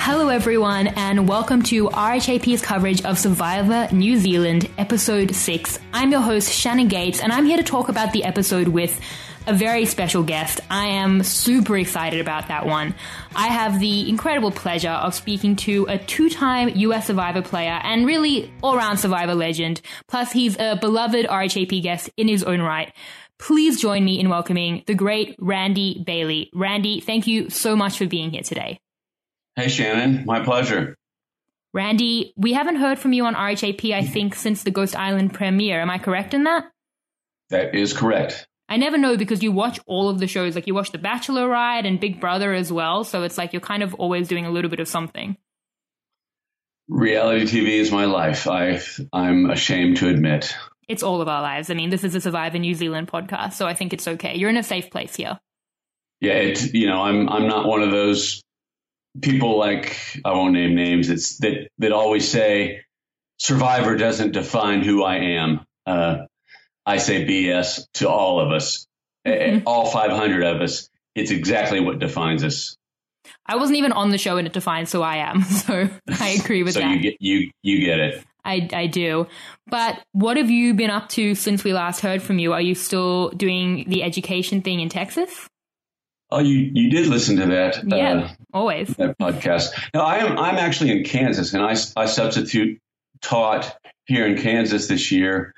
Hello everyone and welcome to RHAP's coverage of Survivor New Zealand episode 6. I'm your host Shannon Gates and I'm here to talk about the episode with a very special guest. I am super excited about that one. I have the incredible pleasure of speaking to a two-time US Survivor player and really all-round Survivor legend. Plus he's a beloved RHAP guest in his own right. Please join me in welcoming the great Randy Bailey. Randy, thank you so much for being here today. Hey, Shannon. My pleasure. Randy, we haven't heard from you on RHAP, I think, since the Ghost Island premiere. Am I correct in that? That is correct. I never know because you watch all of the shows. Like you watch The Bachelorette and Big Brother as well. So it's like you're kind of always doing a little bit of something. Reality TV is my life. I'm ashamed to admit. It's all of our lives. I mean, this is a Survivor New Zealand podcast, so I think it's okay. You're in a safe place here. Yeah, I'm not one of those people, like, I won't name names, that always say Survivor doesn't define who I am. I say BS to all of us, all 500 of us. It's exactly what defines us. I wasn't even on the show and it defines who I am, so I agree with that. So you get it. I do. But what have you been up to since we last heard from you? Are you still doing the education thing in Texas? Oh, you did listen to that. Yeah, always. That podcast. No, I'm actually in Kansas, and I substitute taught here in Kansas this year.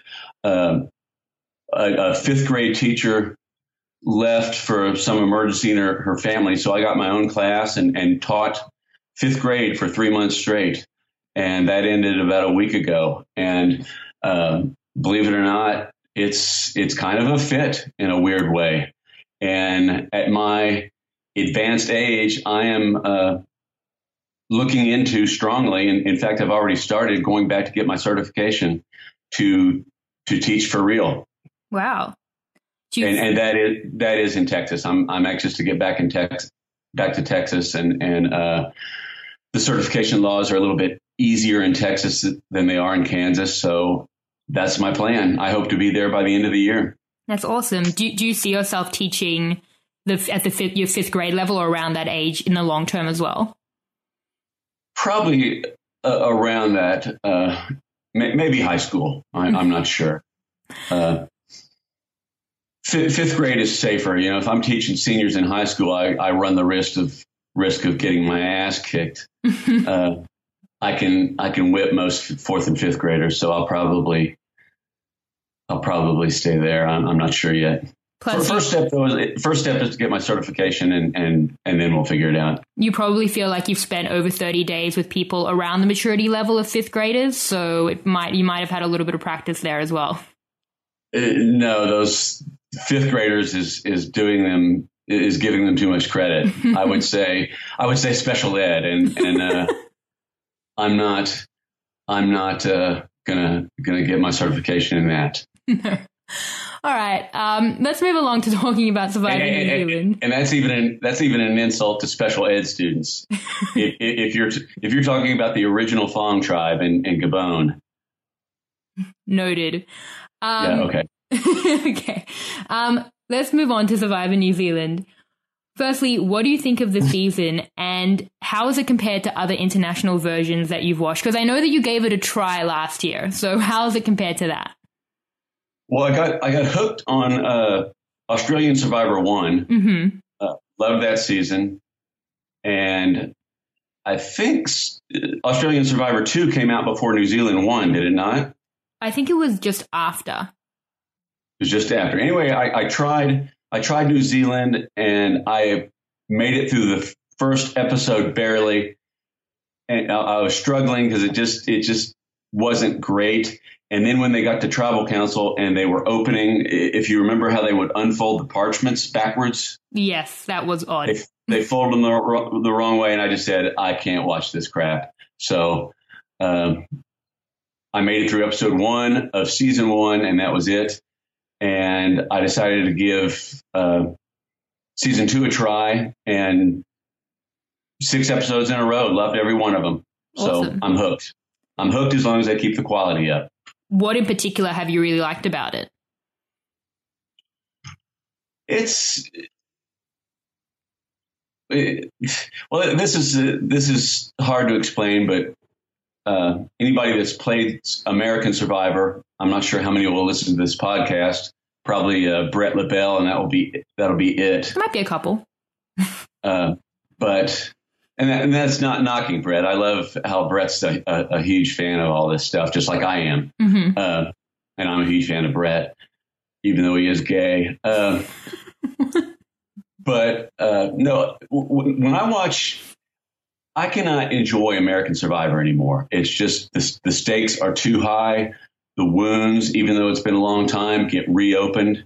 A fifth grade teacher left for some emergency in her family, so I got my own class and taught fifth grade for 3 months straight, and that ended about a week ago. And believe it or not, it's kind of a fit in a weird way. And at my advanced age, I am looking into strongly, and in fact, I've already started going back to get my certification to teach for real. Wow! And that is in Texas. I'm anxious to get back to Texas, and the certification laws are a little bit easier in Texas than they are in Kansas. So that's my plan. I hope to be there by the end of the year. That's awesome. Do you see yourself teaching your fifth grade level or around that age in the long term as well? Probably around that, maybe high school. I'm not sure. Fifth grade is safer. You know, if I'm teaching seniors in high school, I run the risk of getting my ass kicked. I can whip most fourth and fifth graders, so I'll probably stay there. I'm not sure yet. First step is to get my certification, and then we'll figure it out. You probably feel like you've spent over 30 days with people around the maturity level of fifth graders, so you might have had a little bit of practice there as well. No, those fifth graders is giving them too much credit. I would say special ed, and I'm not gonna get my certification in that. All right. Let's move along to talking about Survivor New Zealand. And that's even an insult to special ed students. if you're talking about the original Fong tribe in Gabon. Noted. Yeah. Okay. Okay. Let's move on to Survivor New Zealand. Firstly, what do you think of the season and how is it compared to other international versions that you've watched? Because I know that you gave it a try last year. So how is it compared to that? Well, I got hooked on Australian Survivor 1. Mm-hmm. Loved that season. And I think Australian Survivor 2 came out before New Zealand 1, did it not? I think it was just after. It was just after. Anyway, I tried New Zealand, and I made it through the first episode barely. And I was struggling because it just wasn't great. And then when they got to Tribal Council and they were opening, if you remember how they would unfold the parchments backwards. Yes, that was odd. They folded them the wrong way, and I just said, I can't watch this crap. So I made it through episode 1 of season 1, and that was it. And I decided to give season 2 a try, and 6 episodes in a row. Loved every one of them. Awesome. So I'm hooked. I'm hooked as long as I keep the quality up. What in particular have you really liked about it? It's well, this is hard to explain, but anybody that's played American Survivor, I'm not sure how many will listen to this podcast. Probably Brett LaBelle, and that'll be it. There might be a couple. But that's not knocking Brett. I love how Brett's a huge fan of all this stuff, just like I am. Mm-hmm. And I'm a huge fan of Brett, even though he is gay. But no, when I watch, I cannot enjoy American Survivor anymore. It's just the stakes are too high. The wounds, even though it's been a long time, get reopened.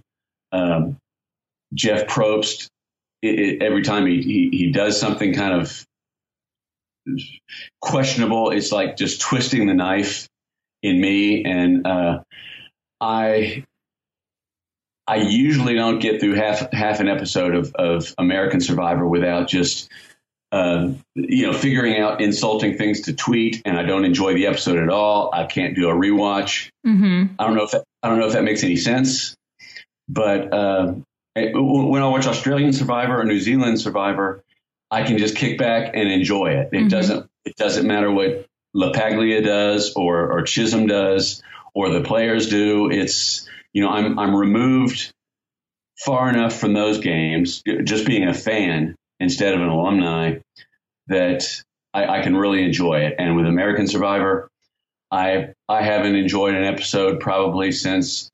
Jeff Probst, every time he does something kind of questionable, it's like just twisting the knife in me. And I usually don't get through half an episode of American Survivor without just figuring out insulting things to tweet, and I don't enjoy the episode at all. I can't do a rewatch. Mm-hmm. I don't know if that makes any sense, but when I watch Australian Survivor or New Zealand Survivor, I can just kick back and enjoy it. It doesn't matter what LaPaglia does or Chisholm does or the players do. It's I'm removed far enough from those games, just being a fan instead of an alumni, that I can really enjoy it. And with American Survivor, I haven't enjoyed an episode probably since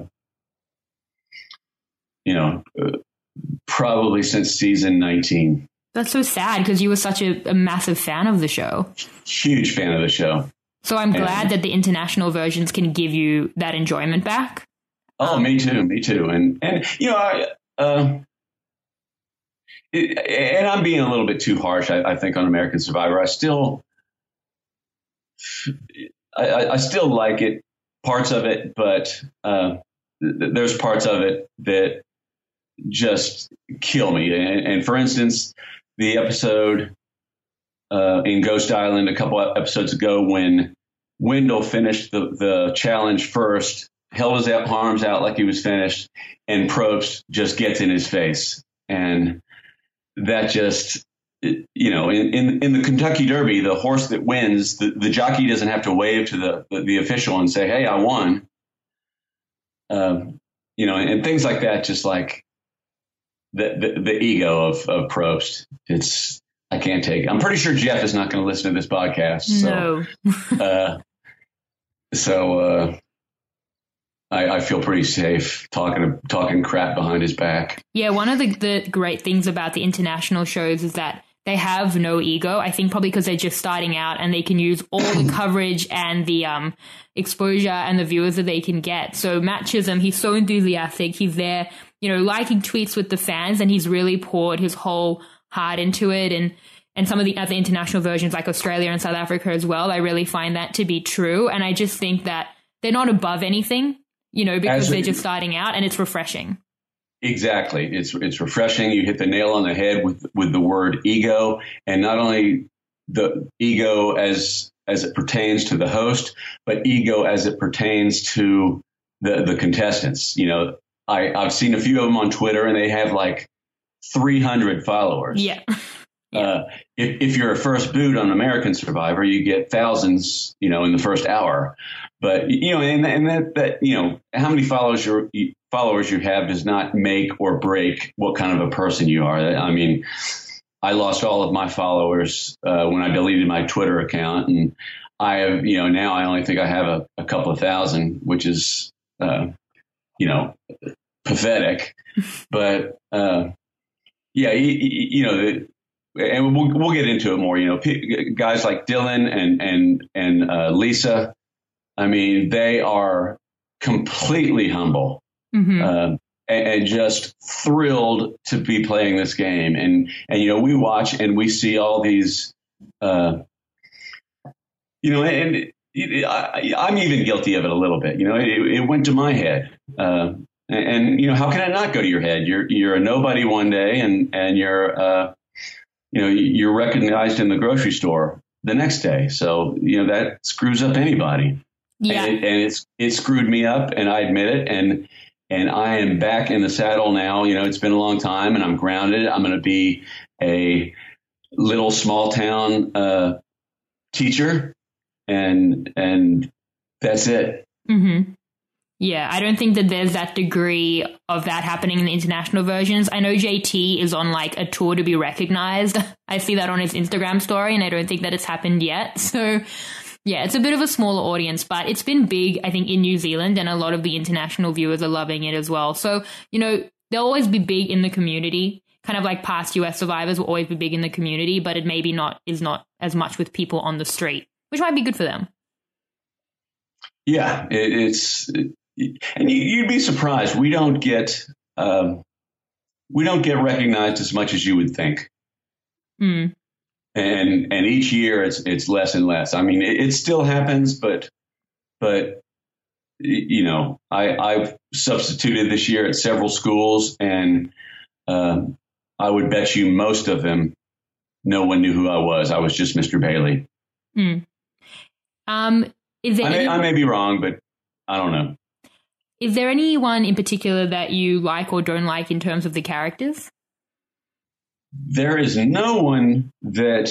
probably since season 19. That's so sad because you were such a massive fan of the show. Huge fan of the show. So I'm glad that the international versions can give you that enjoyment back. Oh, me too. And and I'm being a little bit too harsh, I think, on American Survivor. I still like it, parts of it, but there's parts of it that just kill me. And for instance, the episode in Ghost Island a couple of episodes ago, when Wendell finished the challenge first, held his arms out like he was finished, and Probst just gets in his face. And that just, in the Kentucky Derby, the horse that wins, the jockey doesn't have to wave to the official and say, "Hey, I won." And things like that, just like the ego of Probst. I can't take it. I'm pretty sure Jeff is not going to listen to this podcast. No. So I feel pretty safe talking crap behind his back. Yeah, one of the great things about the international shows is that they have no ego. I think probably because they're just starting out and they can use all the coverage and the exposure and the viewers that they can get. So Matt Chisholm, he's so enthusiastic. He's there, liking tweets with the fans, and he's really poured his whole heart into it. And some of the other international versions like Australia and South Africa as well, I really find that to be true. And I just think that they're not above anything, because they're just starting out, and it's refreshing. Exactly. It's refreshing. You hit the nail on the head with the word ego, and not only the ego as it pertains to the host, but ego as it pertains to the contestants. I've seen a few of them on Twitter, and they have like 300 followers. Yeah. If you're a first boot on American Survivor, you get thousands, in the first hour. But and that how many followers you have does not make or break what kind of a person you are. I mean, I lost all of my followers when I deleted my Twitter account, and I have now I only think I have a couple of thousand, which is pathetic. But and we'll get into it more. Guys like Dylan and Lisa, I mean, they are completely humble, mm-hmm. And just thrilled to be playing this game. And we watch and we see all these, and I'm even guilty of it a little bit. It went to my head. And how can it not go to your head? You're a nobody one day, and you're you're recognized in the grocery store the next day. So, that screws up anybody. Yeah. And it screwed me up, and I admit it. and I am back in the saddle now. It's been a long time, and I'm grounded. I'm going to be a little small town teacher, and that's it. Mm-hmm. Yeah, I don't think that there's that degree of that happening in the international versions. I know JT is on like a tour to be recognized. I see that on his Instagram story, and I don't think that it's happened yet. So yeah, it's a bit of a smaller audience, but it's been big, I think, in New Zealand, and a lot of the international viewers are loving it as well. So, they'll always be big in the community, kind of like past US survivors will always be big in the community, but it maybe is not as much with people on the street, which might be good for them. Yeah, and you'd be surprised. We don't get recognized as much as you would think. Mm. And each year it's less and less. I mean, it still happens, but I've substituted this year at several schools, and I would bet you most of them, no one knew who I was. I was just Mr. Bailey. Mm. I may be wrong, but I don't know. Is there anyone in particular that you like or don't like in terms of the characters? There is no one that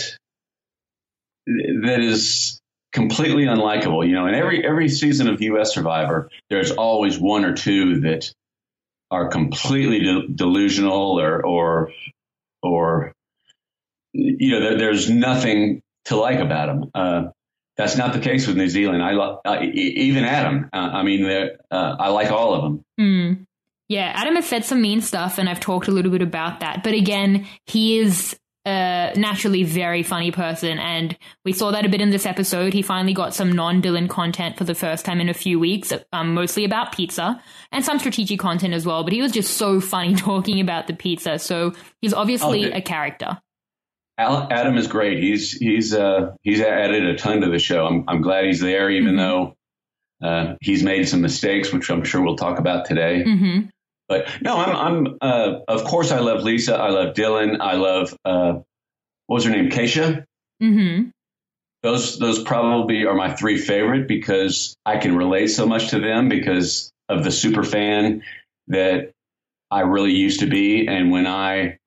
is completely unlikable. In every season of U.S. Survivor, there's always one or two that are completely delusional or there's nothing to like about them. That's not the case with New Zealand. Even Adam. I like all of them. Mm. Yeah, Adam has said some mean stuff, and I've talked a little bit about that. But again, he is a naturally very funny person, and we saw that a bit in this episode. He finally got some non-Dylan content for the first time in a few weeks, mostly about pizza, and some strategic content as well. But he was just so funny talking about the pizza. So he's obviously a character. Adam is great. He's added a ton to the show. I'm glad he's there, even though he's made some mistakes, which I'm sure we'll talk about today. Mm-hmm. But no, I'm of course I love Lisa. I love Dylan. I love what was her name? Keisha. Mm-hmm. Those probably are my three favorite because I can relate so much to them because of the super fan that I really used to be, and when I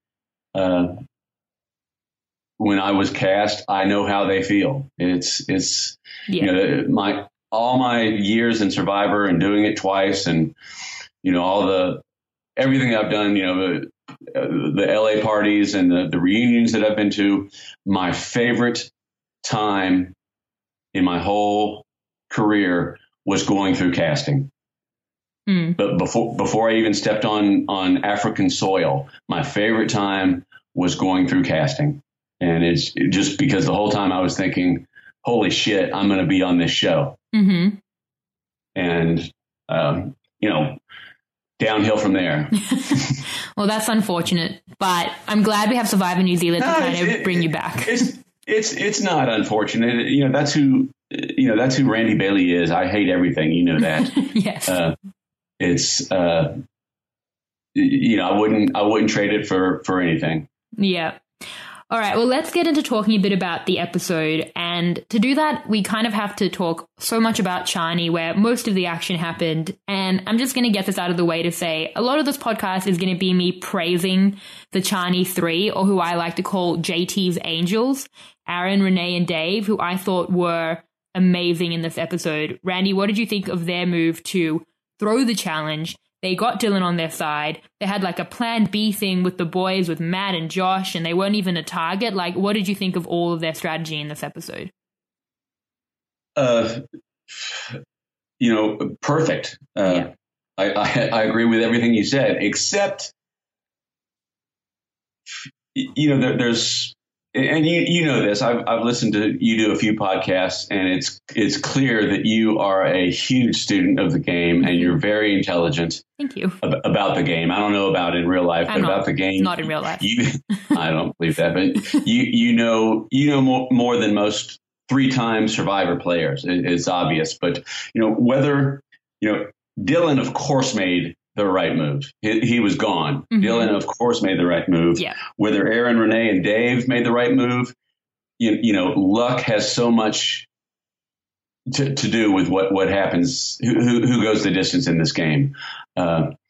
was cast, I know how they feel. It's all my years in Survivor and doing it twice, and everything I've done, the LA parties and the reunions that I've been to. My favorite time in my whole career was going through casting. Mm. But before I even stepped on African soil, my favorite time was going through casting. And it's just because the whole time I was thinking, holy shit, I'm going to be on this show. Mm-hmm. And, downhill from there. Well, that's unfortunate, but I'm glad we have Survivor New Zealand to kind of bring you back. It's not unfortunate. That's who Randy Bailey is. I hate everything. You know that. Yes. I wouldn't trade it for anything. Yeah. All right, well, let's get into talking a bit about the episode. And to do that, we kind of have to talk so much about Chani, where most of the action happened. And I'm just going to get this out of the way to say a lot of this podcast is going to be me praising the Chani three, or who I like to call JT's Angels, Aaron, Renee, and Dave, who I thought were amazing in this episode. Randy, what did you think of their move to throw the challenge? They got Dylan on their side. They had like a plan B thing with the boys, with Matt and Josh, and they weren't even a target. Like, what did you think of all of their strategy in this episode? Perfect. Yeah. I agree with everything you said, except, there's, and you know this, I've listened to you do a few podcasts, and it's clear that you are a huge student of the game, and you're very intelligent. Thank you. About the game. I don't know about in real life, but about the game. Not in real life. I don't believe that, but you know more than most 3-time Survivor players. It's obvious, but whether Dylan, of course, made the right move. He was gone. Mm-hmm. Dylan, of course, made the right move. Yeah. Whether Aaron, Renee, and Dave made the right move, luck has so much to do with what happens, who goes the distance in this game.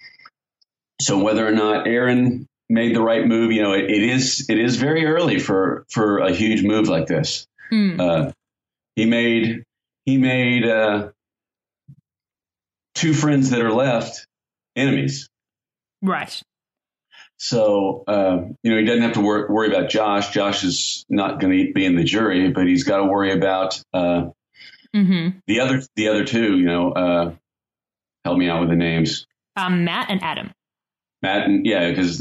So whether or not Aaron made the right move, it is very early for a huge move like this. He made two friends that are left enemies. Right. So, he doesn't have to worry about Josh. Josh is not going to be in the jury, but he's got to worry about the other two. Help me out with the names. Matt and Adam. Matt and because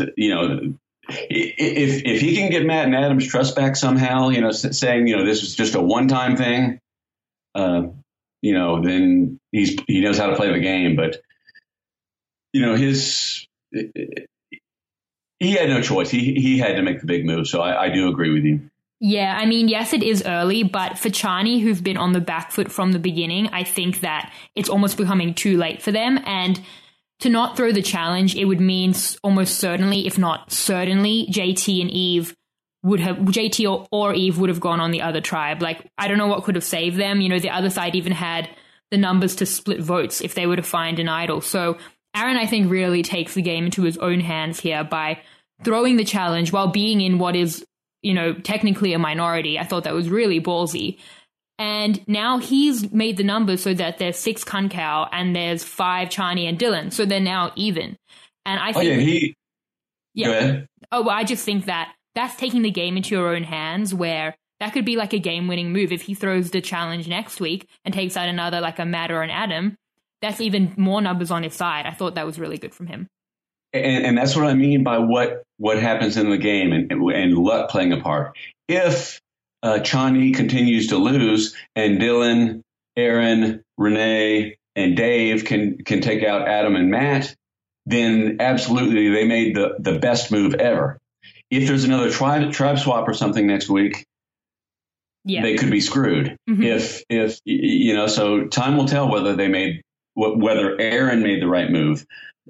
if he can get Matt and Adam's trust back somehow, saying this was just a one-time thing, then he knows how to play the game. But he had no choice. He had to make the big move. So I do agree with you. Yeah, I mean, yes, it is early, but for Chani, who've been on the back foot from the beginning, I think that it's almost becoming too late for them. And to not throw the challenge, it would mean almost certainly, if not certainly, JT or Eve would have gone on the other tribe. Like, I don't know what could have saved them. The other side even had the numbers to split votes if they were to find an idol. So Aaron, I think, really takes the game into his own hands here by throwing the challenge while being in what is, technically a minority. I thought that was really ballsy. And now he's made the numbers so that there's 6 Kankau and there's 5 Chani and Dylan. So they're now even. And I think... Go ahead. Oh, well, I just think that that's taking the game into your own hands, where that could be like a game-winning move. If he throws the challenge next week and takes out another, like a Matt or an Adam, that's even more numbers on his side. I thought that was really good from him. And that's what I mean by what happens in the game and luck playing a part. If Chani continues to lose and Dylan, Aaron, Renee, and Dave can take out Adam and Matt, then absolutely they made the best move ever. If there's another tribe swap or something next week, they could be screwed. If so time will tell whether Aaron made the right move.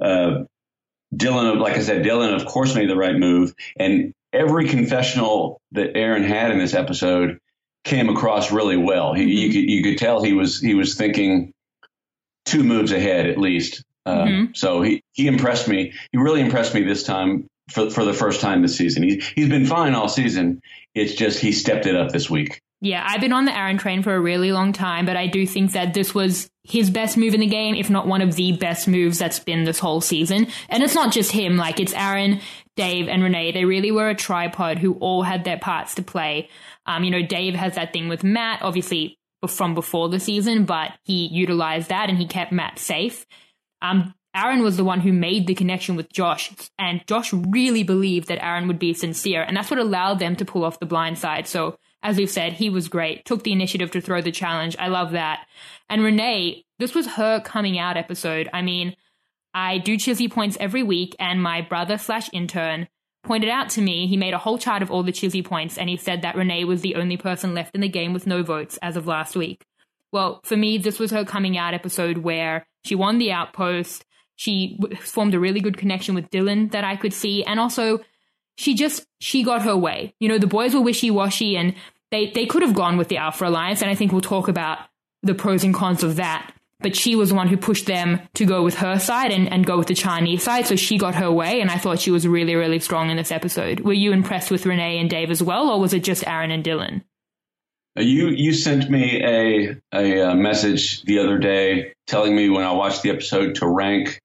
Dylan, like I said, of course made the right move, and every confessional that Aaron had in this episode came across really well. You could tell he was thinking 2 moves ahead at least. So he impressed me. He really impressed me this time for the first time this season. He's been fine all season. It's just he stepped it up this week. Yeah, I've been on the Aaron train for a really long time, but I do think that this was his best move in the game, if not one of the best moves that's been this whole season. And it's not just him, like it's Aaron, Dave, and Renee. They really were a tripod who all had their parts to play. Dave has that thing with Matt, obviously from before the season, but he utilized that and he kept Matt safe. Aaron was the one who made the connection with Josh, and Josh really believed that Aaron would be sincere, and that's what allowed them to pull off the blind side. So, as we've said, he was great, took the initiative to throw the challenge. I love that. And Renee, this was her coming out episode. I mean, I do Chizzy points every week, and my brother/intern pointed out to me, he made a whole chart of all the Chizzy points, and he said that Renee was the only person left in the game with no votes as of last week. Well, for me, this was her coming out episode where she won the outpost. She formed a really good connection with Dylan that I could see. And also, she got her way. The boys were wishy-washy and they could have gone with the Alpha Alliance. And I think we'll talk about the pros and cons of that. But she was the one who pushed them to go with her side and go with the Chinese side. So she got her way. And I thought she was really, really strong in this episode. Were you impressed with Renee and Dave as well? Or was it just Aaron and Dylan? You sent me a message the other day telling me when I watched the episode to rank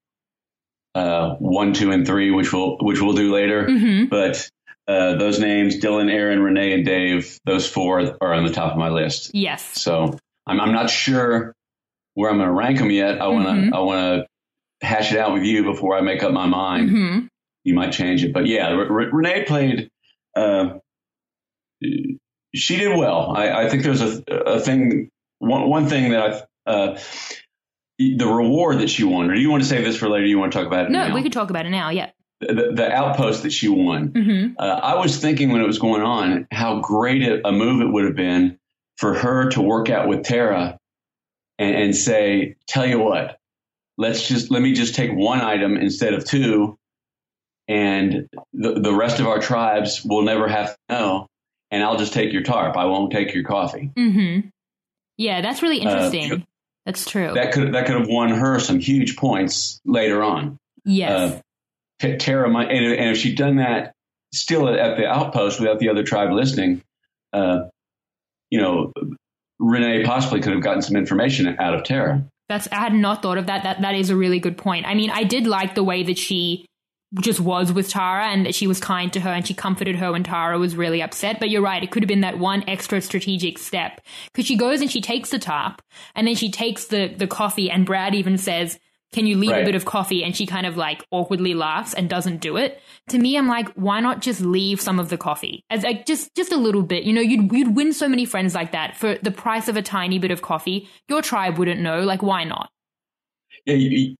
1, 2, and 3, which we'll do later. But those names, Dylan, Aaron, Renee, and Dave, those 4 are on the top of my list. Yes. So I'm not sure where I'm going to rank them yet. I want to hash it out with you before I make up my mind. You might change it, but yeah, Renee played. She did well. I think there's a thing. One thing that the reward that she won. Or do you want to save this for later? Do you want to talk about it now? No, we could talk about it now. Yeah. The outpost that she won. I was thinking when it was going on how great a move it would have been for her to work out with Tara and say, tell you what, let me just take 1 item instead of 2, and the rest of our tribes will never have to know, and I'll just take your tarp. I won't take your coffee. Yeah, that's really interesting. That's true. That could have won her some huge points later on. Yes. Tara might, and if she'd done that still at the outpost without the other tribe listening, Renee possibly could have gotten some information out of Tara. I had not thought of that. That is a really good point. I mean, I did like the way that she just was with Tara and that she was kind to her and she comforted her when Tara was really upset. But you're right, it could have been that one extra strategic step, because she goes and she takes the tarp and then she takes the coffee, and Brad even says, can you leave a bit of coffee? And she kind of like awkwardly laughs and doesn't do it. To me, I'm like, why not just leave some of the coffee? As like just a little bit, you'd win so many friends like that for the price of a tiny bit of coffee. Your tribe wouldn't know. Like, why not? Yeah,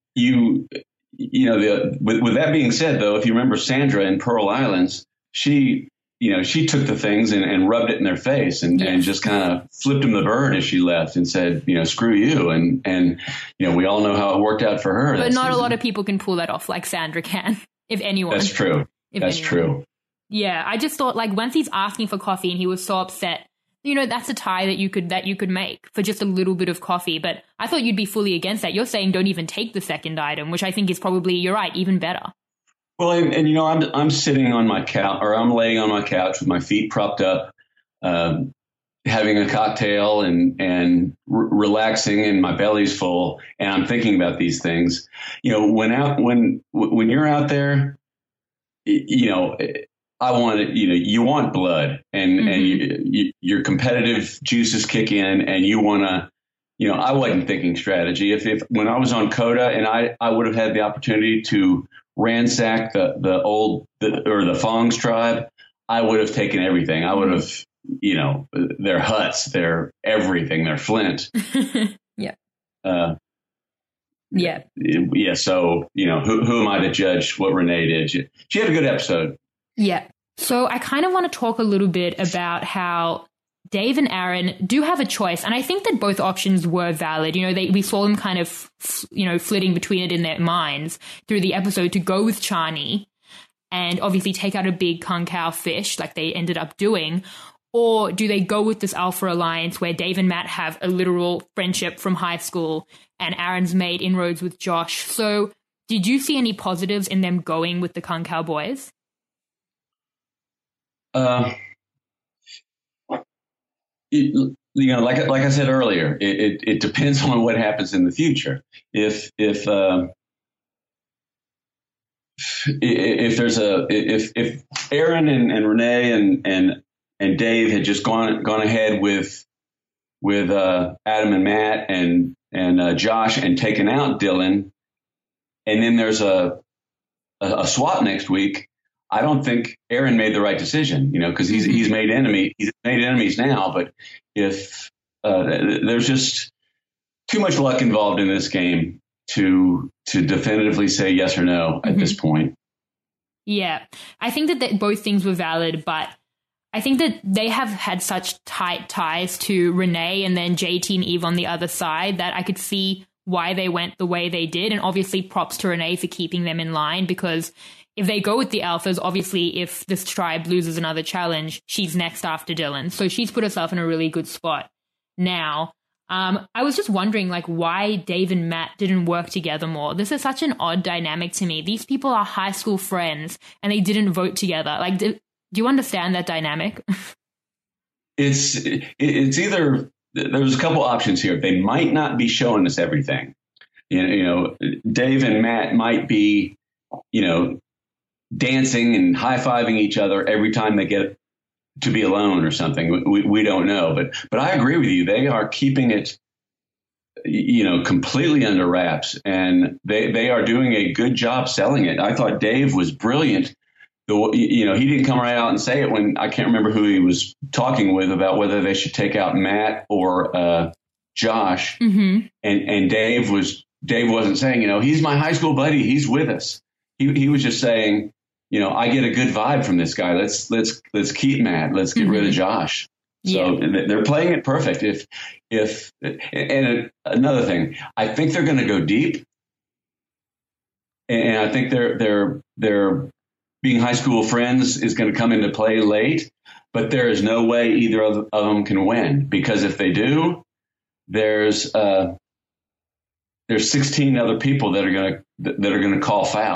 with that being said, though, if you remember Sandra in Pearl Islands, she took the things and rubbed it in their face and just kind of flipped them the bird as she left and said, screw you. And we all know how it worked out for her. But not a lot of people can pull that off like Sandra can, if anyone. That's true. That's true. Yeah, I just thought, like, once he's asking for coffee and he was so upset, that's a tie that you could make for just a little bit of coffee. But I thought you'd be fully against that. You're saying don't even take the second item, which I think is probably, you're right, even better. Well, and I'm sitting on my couch, or I'm laying on my couch with my feet propped up, having a cocktail and relaxing, and my belly's full, and I'm thinking about these things. When you're out there, I want it. You want blood, and your competitive juices kick in, and you want to. I wasn't thinking strategy. If when I was on Coda, and I would have had the opportunity to ransack the Fongs tribe, I would have taken everything. I would have, their huts, their everything, their flint. Yeah. Yeah. So, who am I to judge what Renee did? She had a good episode. Yeah. So I kind of want to talk a little bit about how Dave and Aaron do have a choice. And I think that both options were valid. We saw them kind of, flitting between it in their minds through the episode to go with Chani and obviously take out a big Concow fish like they ended up doing. Or do they go with this Alpha Alliance where Dave and Matt have a literal friendship from high school and Aaron's made inroads with Josh? So did you see any positives in them going with the Concow boys? Like I said earlier, it depends on what happens in the future. If Aaron and Renee and Dave had just gone ahead with Adam and Matt and Josh and taken out Dylan, and then there's a swap next week, I don't think Aaron made the right decision, because he's made enemies now. But if there's just too much luck involved in this game to definitively say yes or no at this point. Yeah, I think that both things were valid, but I think that they have had such tight ties to Renee and then JT and Eve on the other side that I could see why they went the way they did. And obviously props to Renee for keeping them in line, because if they go with the Alphas, obviously if this tribe loses another challenge, she's next after Dylan. So she's put herself in a really good spot now. I was just wondering, why Dave and Matt didn't work together more. This is such an odd dynamic to me. These people are high school friends and they didn't vote together. Do you understand that dynamic? It's either, there's a couple options here. They might not be showing us everything. Dave and Matt might be, dancing and high-fiving each other every time they get to be alone or something. We don't know. But I agree with you. They are keeping it, completely under wraps, and they are doing a good job selling it. I thought Dave was brilliant. He didn't come right out and say it when I can't remember who he was talking with about whether they should take out Matt or Josh. Mm-hmm. And Dave wasn't saying, he's my high school buddy. He's with us. He was just saying, I get a good vibe from this guy. Let's keep Matt. Let's get rid of Josh. So they're playing it perfect. And another thing, I think they're going to go deep, and I think they're being high school friends is going to come into play late. But there is no way either of them can win, because if they do, there's 16 other people that are going to call foul.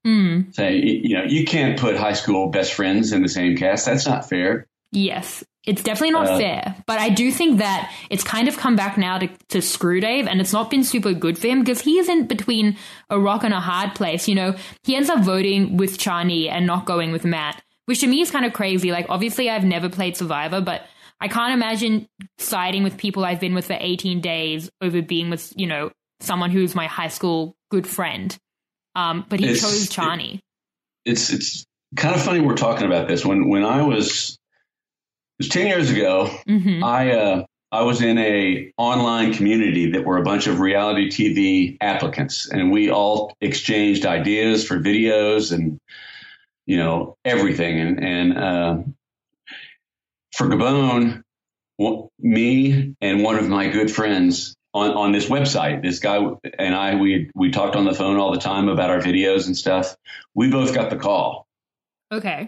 Say, you can't put high school best friends in the same cast. That's not fair. Yes, it's definitely not fair. But I do think that it's kind of come back now to screw Dave, and it's not been super good for him because he is in between a rock and a hard place. He ends up voting with Chani and not going with Matt, which to me is kind of crazy. Like, obviously, I've never played Survivor, but I can't imagine siding with people I've been with for 18 days over being with, someone who's my high school good friend. But he chose Chani. It's kind of funny we're talking about this. When I was 10 years ago, I was in a online community that were a bunch of reality TV applicants, and we all exchanged ideas for videos and everything. And for Gabon, me and one of my good friends on this website, this guy and I, we talked on the phone all the time about our videos and stuff. We both got the call. Okay.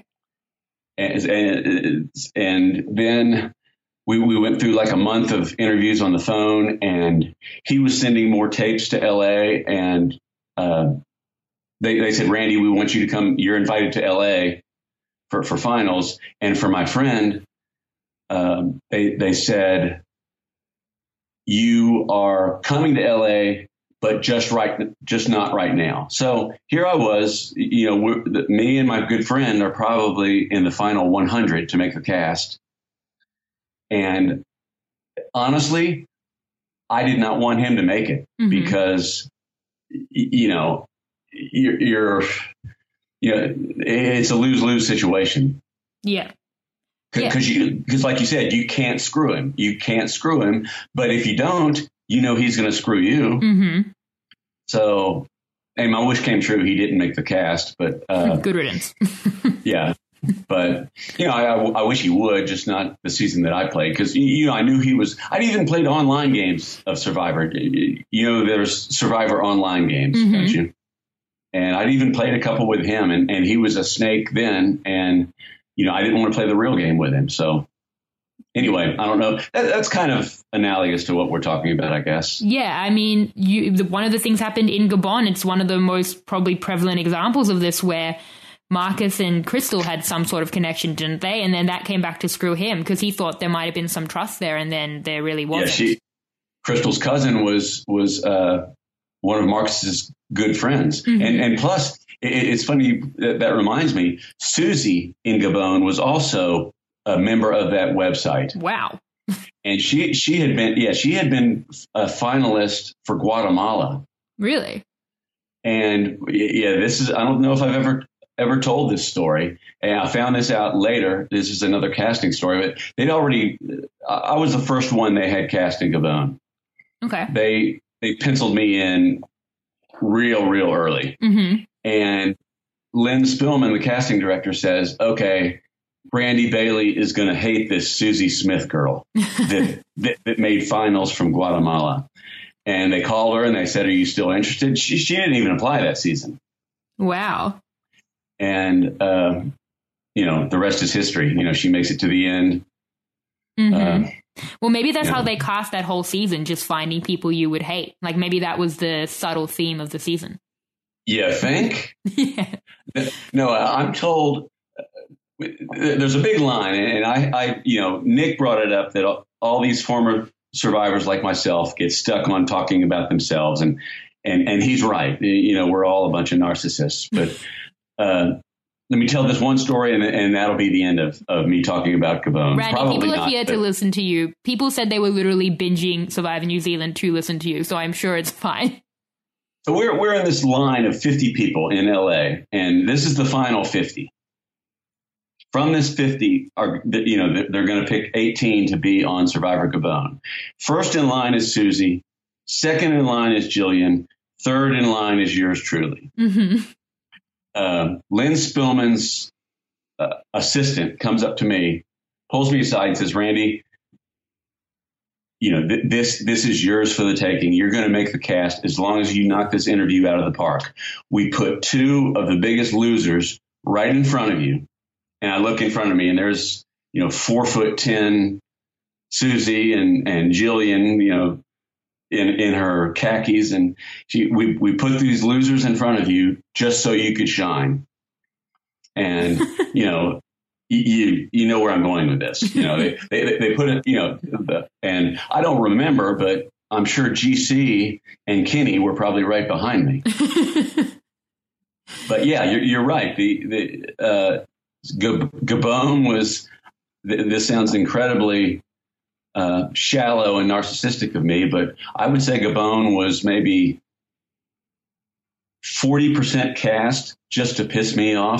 And then we went through like a month of interviews on the phone, and he was sending more tapes to LA, and they said, Randy, we want you to come. You're invited to LA for finals. And for my friend, they said, you are coming to LA, but just not right now. So here I was, me and my good friend are probably in the final 100 to make the cast. And honestly, I did not want him to make it because, it's a lose-lose situation. Yeah. Because like you said, you can't screw him. But if you don't, he's going to screw you. Mm-hmm. So, and my wish came true. He didn't make the cast, but good riddance. Yeah. But, I wish he would, just not the season that I played. Because, I knew he was, I'd even played online games of Survivor. There's Survivor online games, don't you? And I'd even played a couple with him, and he was a snake then. And, I didn't want to play the real game with him. So anyway, I don't know. That's kind of analogous to what we're talking about, I guess. Yeah, I mean, one of the things happened in Gabon. It's one of the most probably prevalent examples of this, where Marcus and Crystal had some sort of connection, didn't they? And then that came back to screw him because he thought there might have been some trust there, and then there really wasn't. Yeah, Crystal's cousin was one of Marcus's good friends, and plus. It's funny that reminds me, Susie in Gabon was also a member of that website. Wow. And she had been a finalist for Guatemala. Really? And I don't know if I've ever told this story. And I found this out later. This is another casting story, but I was the first one they had cast in Gabon. Okay. They penciled me in real early. And Lynn Spillman, the casting director, says, okay, Brandy Bailey is going to hate this Susie Smith girl that made finals from Guatemala. And they called her and they said, are you still interested? She didn't even apply that season. Wow. And, the rest is history. She makes it to the end. Well, maybe that's how they cast that whole season, just finding people you would hate. Like maybe that was the subtle theme of the season. You think? Yeah. No, I'm told there's a big line, and I Nick brought it up that all these former survivors like myself get stuck on talking about themselves, and he's right. We're all a bunch of narcissists. But let me tell this one story, and that'll be the end of me talking about Gabon. Randy, Probably people are not, here to listen to you. People said they were literally binging Survivor New Zealand to listen to you, so I'm sure it's fine. So we're in this line of 50 people in LA, and this is the final 50. From this 50, they're going to pick 18 to be on Survivor Gabon. First in line is Susie. Second in line is Jillian. Third in line is yours truly. Lynn Spillman's assistant comes up to me, pulls me aside and says, Randy, this is yours for the taking. You're going to make the cast as long as you knock this interview out of the park. We put two of the biggest losers right in front of you. And I look in front of me, and there's, 4'10" Susie and Jillian, in her khakis, and we put these losers in front of you just so you could shine. And you know where I'm going with this. They put it, and I don't remember, but I'm sure GC and Kenny were probably right behind me. But yeah, you're right. The Gabon was. This sounds incredibly shallow and narcissistic of me, but I would say Gabon was maybe 40% cast just to piss me off.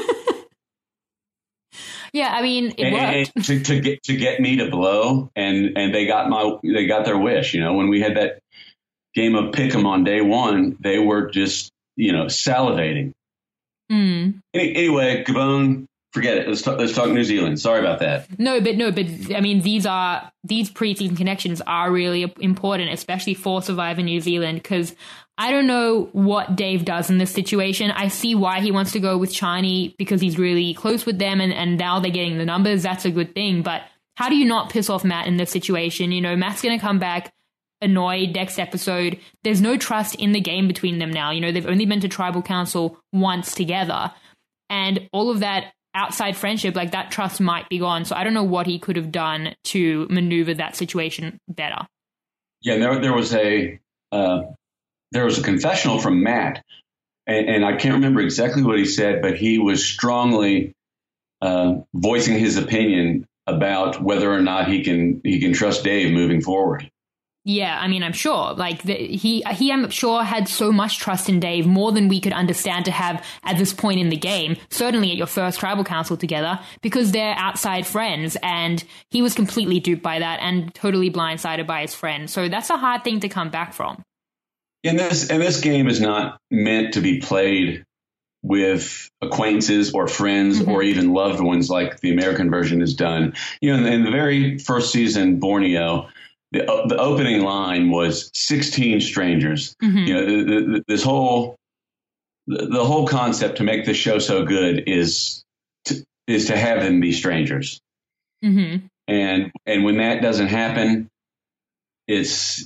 Yeah, I mean, it worked. to get me to blow, and they got their wish. When we had that game of Pick'em on day one, they were just salivating. Anyway, Gabon. Forget it. Let's talk New Zealand. Sorry about that. No, but I mean, these preseason connections are really important, especially for Survivor New Zealand, because I don't know what Dave does in this situation. I see why he wants to go with Chani because he's really close with them, and now they're getting the numbers. That's a good thing. But how do you not piss off Matt in this situation? Matt's going to come back annoyed next episode. There's no trust in the game between them now. They've only been to Tribal Council once together, and all of that outside friendship, like that trust might be gone. So I don't know what he could have done to maneuver that situation better. Yeah, there was a confessional from Matt, and I can't remember exactly what he said, but he was strongly voicing his opinion about whether or not he can trust Dave moving forward. Yeah, I mean, I'm sure. He, I'm sure, had so much trust in Dave, more than we could understand to have at this point in the game, certainly at your first Tribal Council together, because they're outside friends, and he was completely duped by that and totally blindsided by his friend. So that's a hard thing to come back from. And this game is not meant to be played with acquaintances or friends or even loved ones like the American version is done. In the very first season, Borneo, the opening line was 16 strangers. The whole concept to make the show so good is to have them be strangers. And when that doesn't happen, it's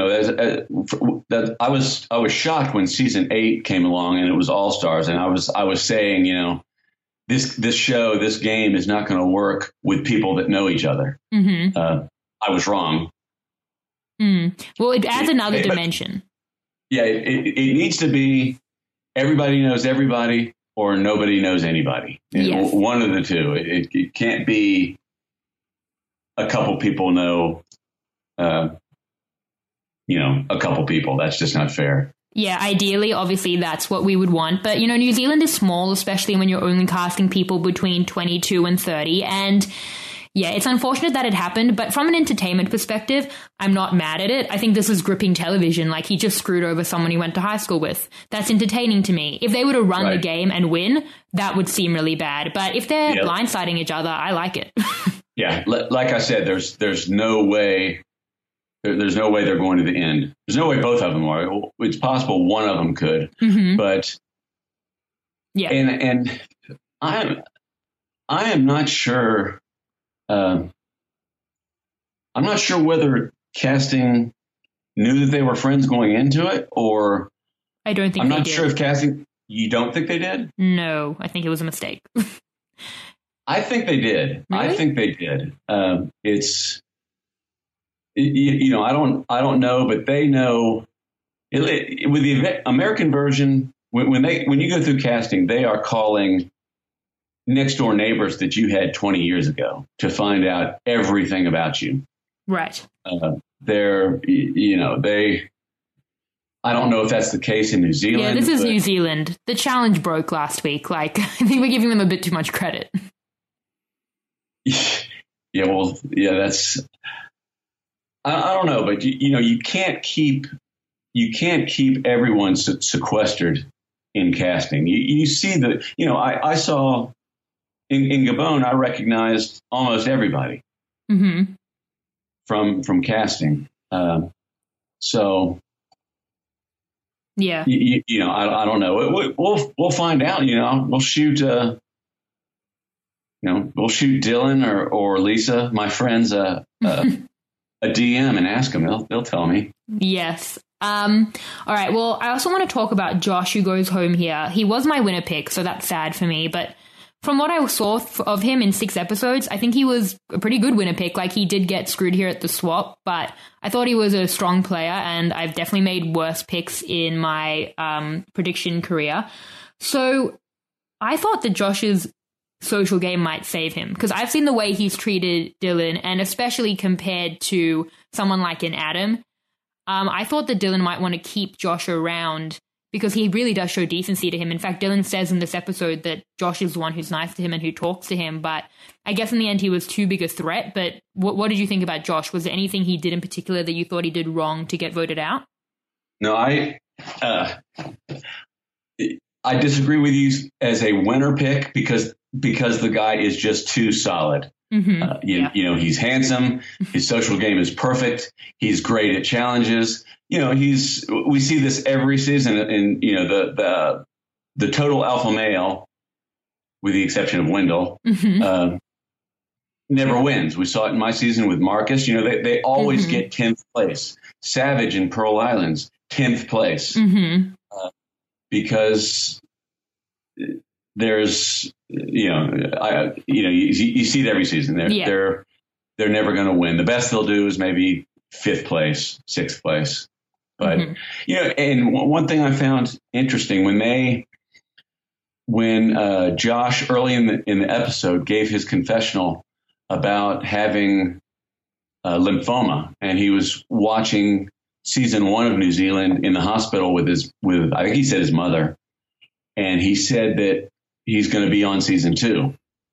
I was shocked when season 8 came along and it was All Stars, and I was saying this show, this game is not going to work with people that know each other. I was wrong. Well, it adds another dimension. Yeah, it needs to be everybody knows everybody or nobody knows anybody. Yes. One of the two. It can't be a couple people know, a couple people. That's just not fair. Yeah, ideally, obviously, that's what we would want. But, New Zealand is small, especially when you're only casting people between 22 and 30. And yeah, it's unfortunate that it happened, but from an entertainment perspective, I'm not mad at it. I think this is gripping television. Like, he just screwed over someone he went to high school with. That's entertaining to me. If they were to run the game and win, that would seem really bad. But if they're blindsiding each other, I like it. Yeah, like I said, there's no way. There's no way they're going to the end. There's no way both of them are. It's possible one of them could, but yeah. And I am not sure. I'm not sure whether casting knew that they were friends going into it, or I don't think I'm they not did. sure if casting. You don't think they did? No, I think it was a mistake. I think they did. Really? I think they did. It's. I don't know, but they know. With the American version, when you go through casting, they are calling next door neighbors that you had 20 years ago to find out everything about you. Right. I don't know if that's the case in New Zealand. Yeah, this is New Zealand. The challenge broke last week. I think we're giving them a bit too much credit. That's. I don't know, but you can't keep everyone sequestered in casting. You see I saw in Gabon, I recognized almost everybody from casting. So yeah, I don't know. We'll find out. We'll shoot. We'll shoot Dylan or Lisa, my friends. a DM and ask them. They'll tell me. Yes. All right. Well, I also want to talk about Josh, who goes home here. He was my winner pick, so that's sad for me. But from what I saw of him in 6 episodes, I think he was a pretty good winner pick. Like, he did get screwed here at the swap, but I thought he was a strong player, and I've definitely made worse picks in my prediction career. So I thought that Josh's social game might save him, because I've seen the way he's treated Dylan, and especially compared to someone like an Adam. I thought that Dylan might want to keep Josh around because he really does show decency to him. In fact, Dylan says in this episode that Josh is the one who's nice to him and who talks to him, but I guess in the end he was too big a threat. But what did you think about Josh? Was there anything he did in particular that you thought he did wrong to get voted out? No, I disagree with you as a winner pick because the guy is just too solid. Mm-hmm. You know, he's handsome. His social game is perfect. He's great at challenges. You know, we see this every season, and you know the total alpha male, with the exception of Wendell, never wins. We saw it in my season with Marcus. You know, they always get 10th place. Savage in Pearl Islands, 10th place, because there's you see it every season. They're never going to win. The best they'll do is maybe 5th place, 6th place. But you know, and one thing I found interesting when Josh early in the episode gave his confessional about having lymphoma, and he was watching season 1 of New Zealand in the hospital with I think he said his mother, and he said that he's going to be on season 2.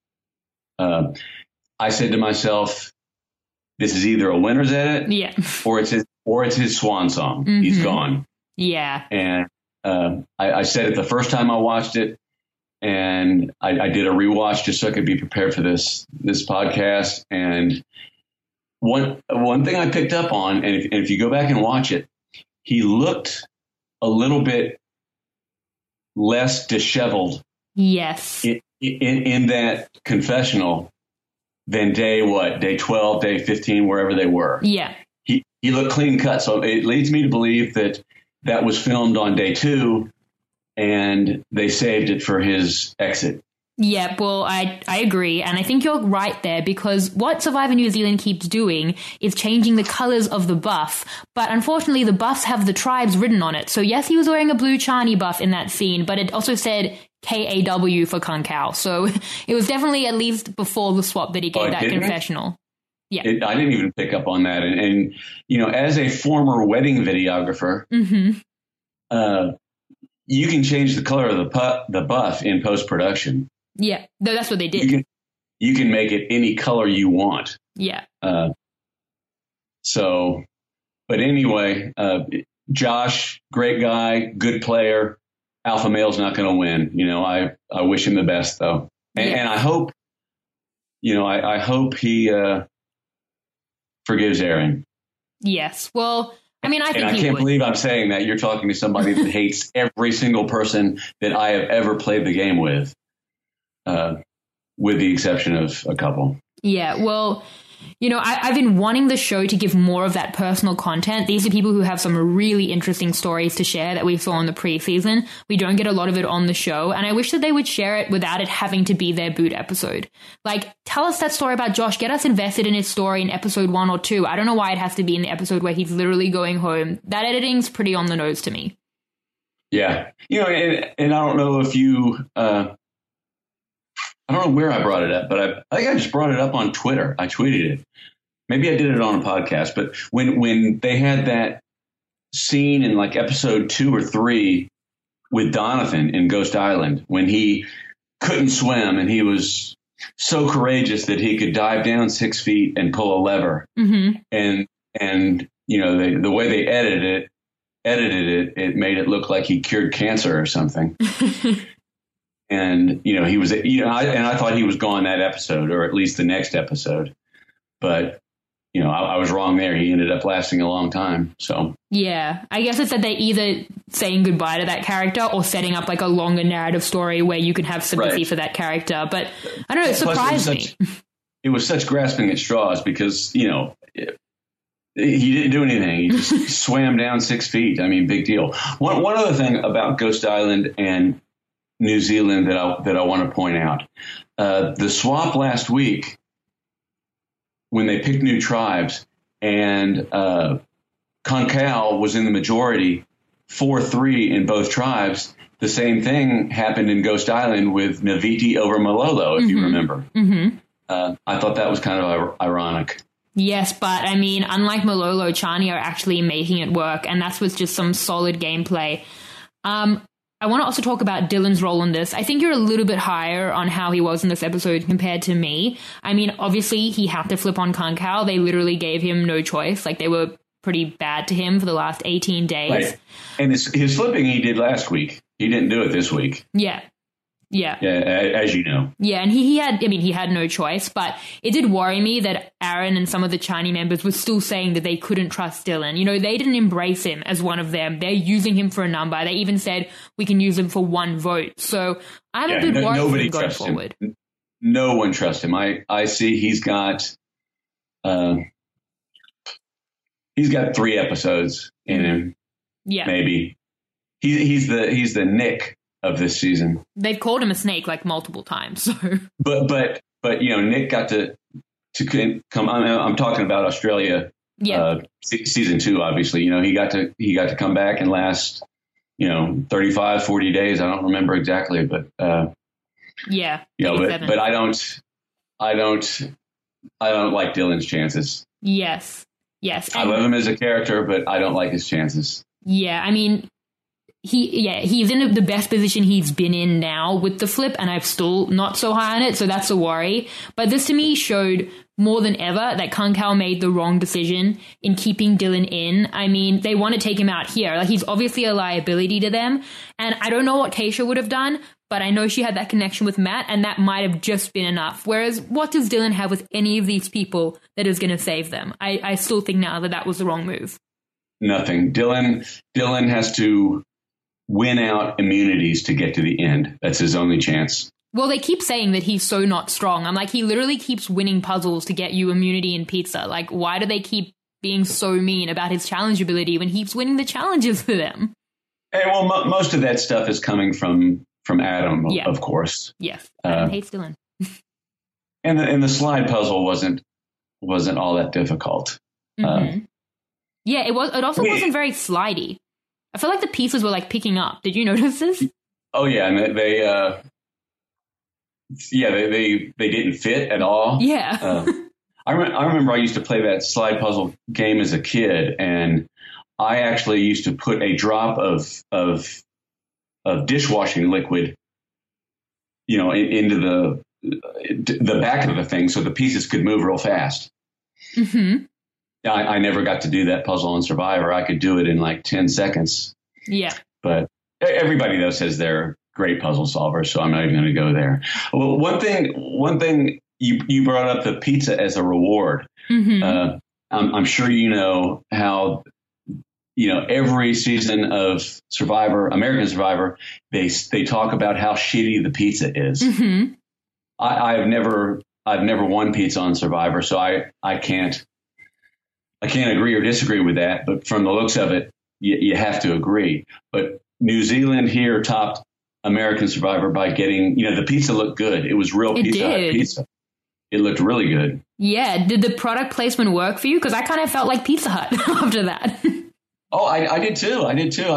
I said to myself, this is either a winner's edit, or it's his swan song. He's gone. Yeah. And I said it the first time I watched it, and I did a rewatch just so I could be prepared for this podcast. And one thing I picked up on, and if you go back and watch it, he looked a little bit less disheveled. Yes. In that confessional than day 12, day 15, wherever they were. Yeah. He looked clean cut. So it leads me to believe that was filmed on day 2 and they saved it for his exit. Yeah, well, I agree. And I think you're right there, because what Survivor New Zealand keeps doing is changing the colors of the buff. But unfortunately, the buffs have the tribes written on it. So yes, he was wearing a blue Chani buff in that scene, but it also said KAW for Kankau. So it was definitely at least before the swap that he gave that confessional. Yeah, I didn't even pick up on that. And you know, as a former wedding videographer, you can change the color of the buff in post-production. Yeah, that's what they did. You can make it any color you want. Yeah. So, but anyway, Josh, great guy, good player. Alpha male's not going to win. You know, I wish him the best though, and I hope, you know, I hope he forgives Aaron. Yes. Well, I mean, I can't believe I'm saying that. You're talking to somebody that hates every single person that I have ever played the game with the exception of a couple. Yeah, well, you know, I've been wanting the show to give more of that personal content. These are people who have some really interesting stories to share that we saw in the preseason. We don't get a lot of it on the show, and I wish that they would share it without it having to be their boot episode. Like, tell us that story about Josh. Get us invested in his story in episode 1 or 2. I don't know why it has to be in the episode where he's literally going home. That editing's pretty on the nose to me. Yeah. You know, and I don't know if you... I don't know where I brought it up, but I think I just brought it up on Twitter. I tweeted it. Maybe I did it on a podcast. But when they had that scene in like episode 2 or 3 with Donathan in Ghost Island, when he couldn't swim and he was so courageous that he could dive down 6 feet and pull a lever, and you know the way they edited it, it made it look like he cured cancer or something. And, you know, he was, you know, I thought he was gone that episode, or at least the next episode. But, you know, I was wrong there. He ended up lasting a long time. So, yeah, I guess it's that they're either saying goodbye to that character or setting up like a longer narrative story where you can have sympathy for that character. But I don't know, it surprised me. It was such grasping at straws because, you know, He didn't do anything. He just swam down 6 feet. I mean, big deal. One other thing about Ghost Island and New Zealand that I want to point out. The swap last week, when they picked new tribes, and Concal was in the majority, 4-3 in both tribes. The same thing happened in Ghost Island with Naviti over Malolo, if you remember. Mm-hmm. I thought that was kind of ironic. Yes, but I mean, unlike Malolo, Chani are actually making it work, and that's with just some solid gameplay. I want to also talk about Dylan's role in this. I think you're a little bit higher on how he was in this episode compared to me. I mean, obviously, he had to flip on Concal. They literally gave him no choice. Like, they were pretty bad to him for the last 18 days. Right. And his flipping he did last week. He didn't do it this week. Yeah. Yeah. Yeah, as you know. Yeah, and he had no choice, but it did worry me that Aaron and some of the Chani members were still saying that they couldn't trust Dylan. You know, they didn't embrace him as one of them. They're using him for a number. They even said we can use him for one vote. So I'm a bit worried for him going forward. No one trusts him. I see he's got 3 episodes in him. Yeah. Maybe. He's the Nick of this season. They've called him a snake like multiple times. So. But you know, Nick got to come. I'm talking about Australia. Yeah. Season 2, obviously. You know, he got to come back and last, you know, 35, 40 days. I don't remember exactly, but yeah. You know, but I don't like Dylan's chances. Yes. I love him as a character, but I don't like his chances. Yeah, I mean, he's in the best position he's been in now with the flip, and I'm still not so high on it, so that's a worry. But this to me showed more than ever that Concal made the wrong decision in keeping Dylan in. I mean, they want to take him out here. Like, he's obviously a liability to them, and I don't know what Keisha would have done, but I know she had that connection with Matt, and that might have just been enough. Whereas, what does Dylan have with any of these people that is going to save them? I still think now that was the wrong move. Nothing. Dylan has to win out immunities to get to the end. That's his only chance. Well, they keep saying that he's so not strong. I'm like, he literally keeps winning puzzles to get you immunity in pizza. Like, why do they keep being so mean about his challenge ability when he's winning the challenges for them? Hey, well, most of that stuff is coming from Adam, of course. Yes, Adam hates Dylan. and the slide puzzle wasn't all that difficult. Mm-hmm. Yeah, it was. It also wasn't very slidey. I feel like the pieces were like picking up. Did you notice this? Oh yeah, and they didn't fit at all. Yeah. I remember I used to play that slide puzzle game as a kid, and I actually used to put a drop of dishwashing liquid, you know, into the back of the thing so the pieces could move real fast. Mm-hmm. I never got to do that puzzle on Survivor. I could do it in like 10 seconds. Yeah. But everybody, though, says they're great puzzle solvers, so I'm not even going to go there. Well, one thing you brought up the pizza as a reward. Mm-hmm. I'm sure you know how, you know, every season of Survivor, American Survivor, they talk about how shitty the pizza is. Mm-hmm. I've never won pizza on Survivor, so I can't agree or disagree with that, but from the looks of it, you have to agree. But New Zealand here topped American Survivor by getting, you know, the pizza looked good. It was real pizza. It looked really good. Yeah. Did the product placement work for you? Because I kind of felt like Pizza Hut after that. Oh, I did too.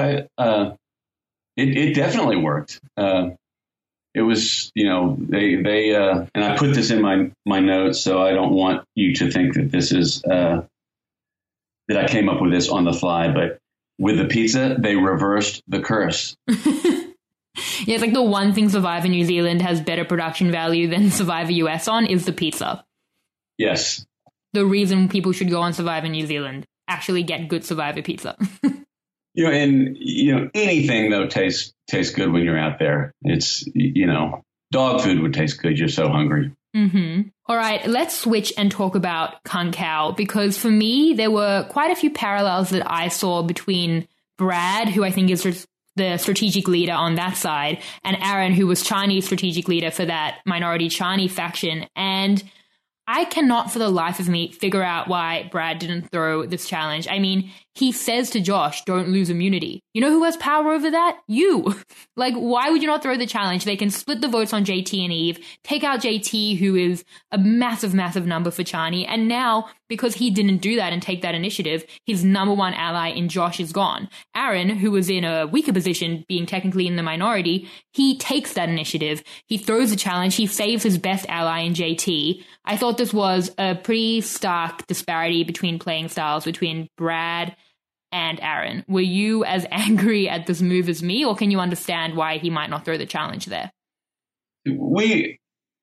It definitely worked. It was, you know, they and I put this in my notes, so I don't want you to think that this is that I came up with this on the fly, but with the pizza, they reversed the curse. Yeah, it's like the one thing Survivor New Zealand has better production value than Survivor US on is the pizza. Yes. The reason people should go on Survivor New Zealand, actually get good Survivor pizza. You know, and, you know, anything, though, tastes good when you're out there. It's, you know, dog food would taste good. You're so hungry. Mm-hmm. All right, let's switch and talk about Concal, because for me, there were quite a few parallels that I saw between Brad, who I think is the strategic leader on that side, and Aaron, who was Chani's strategic leader for that minority Chani faction. And I cannot for the life of me figure out why Brad didn't throw this challenge. I mean, he says to Josh, don't lose immunity. You know who has power over that? You. Like, why would you not throw the challenge? They can split the votes on JT and Eve, take out JT, who is a massive, massive number for Chani. And now, because he didn't do that and take that initiative, his number one ally in Josh is gone. Aaron, who was in a weaker position, being technically in the minority, he takes that initiative. He throws the challenge. He saves his best ally in JT. I thought this was a pretty stark disparity between playing styles between Brad and Aaron. Were you as angry at this move as me, or can you understand why he might not throw the challenge there? We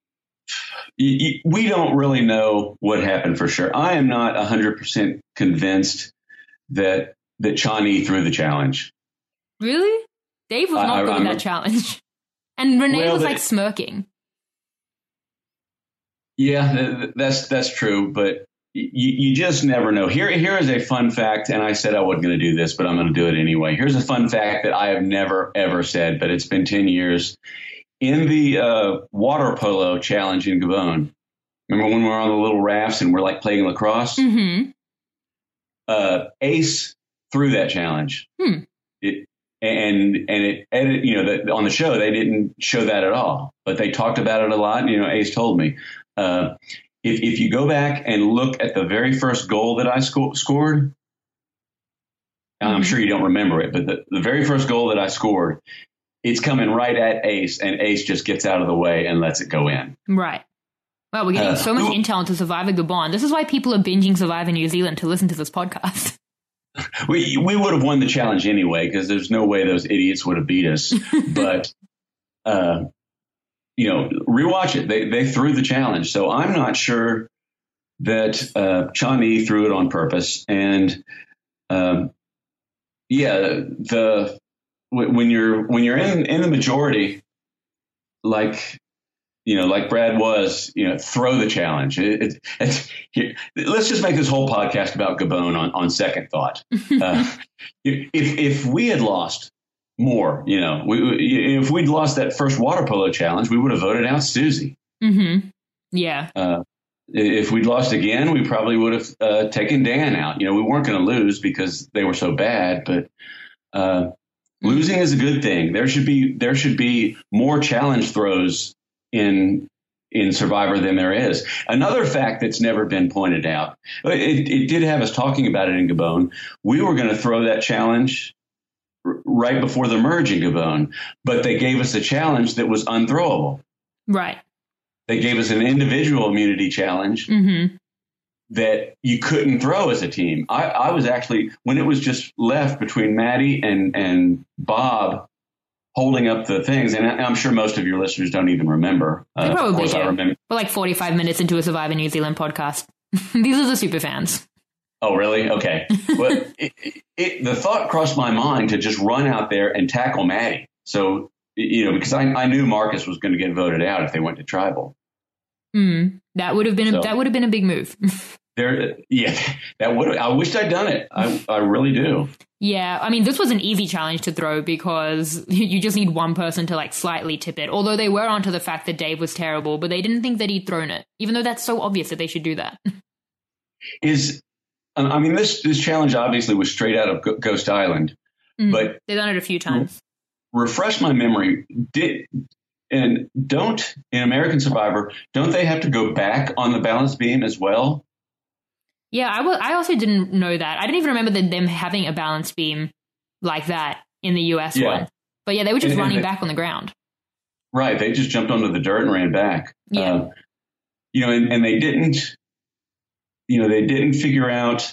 don't really know what happened for sure. I am not 100% convinced that Chani threw the challenge. Really? Dave was not throwing that challenge. And Renee was like smirking. Yeah, that's true, but you just never know. Here is a fun fact, and I said I wasn't going to do this, but I'm going to do it anyway. Here's a fun fact that I have never, ever said, but it's been 10 years. In the water polo challenge in Gabon, remember when we were on the little rafts and we're like playing lacrosse? Mm-hmm. Ace threw that challenge. On the show, they didn't show that at all, but they talked about it a lot. And, Ace told me, if you go back and look at the very first goal that I scored, I'm sure you don't remember it, but the very first goal that I scored, it's coming right at Ace, and Ace just gets out of the way and lets it go in. Right. Well, we're getting so much intel into Survivor Gabon. This is why people are binging Survivor New Zealand to listen to this podcast. We would have won the challenge anyway, because there's no way those idiots would have beat us. But, rewatch it. They threw the challenge. So I'm not sure that Chani threw it on purpose. And, when you're in the majority, like Brad was, throw the challenge. Let's just make this whole podcast about Gabon on second thought. If we had lost more, if we'd lost that first water polo challenge, we would have voted out Susie. Mm-hmm. Yeah. If we'd lost again, we probably would have taken Dan out. We weren't going to lose because they were so bad, but losing is a good thing. There should be more challenge throws in Survivor than there is. Another fact that's never been pointed out, it did have us talking about it in Gabon. We were going to throw that challenge right before the merge in Gabon, but they gave us a challenge that was unthrowable. Right. They gave us an individual immunity challenge that you couldn't throw as a team. I was actually, when it was just left between Maddie and Bob holding up the things, and I'm sure most of your listeners don't even remember. They probably do. I remember. We're like 45 minutes into a Survivor New Zealand podcast. These are the super fans. Oh, really? Okay. Well, the thought crossed my mind to just run out there and tackle Maddie. So, because I knew Marcus was going to get voted out if they went to tribal. That would have been a big move. I wished I'd done it. I really do. Yeah, I mean, this was an easy challenge to throw because you just need one person to like slightly tip it. Although they were onto the fact that Dave was terrible, but they didn't think that he'd thrown it, even though that's so obvious that they should do that. This challenge obviously was straight out of Ghost Island, but they've done it a few times. Refresh my memory. In American Survivor, don't they have to go back on the balance beam as well? Yeah, I also didn't know that. I didn't even remember them having a balance beam like that in the US one. But yeah, they were just running back on the ground. Right. They just jumped onto the dirt and ran back. Yeah. And they didn't figure out,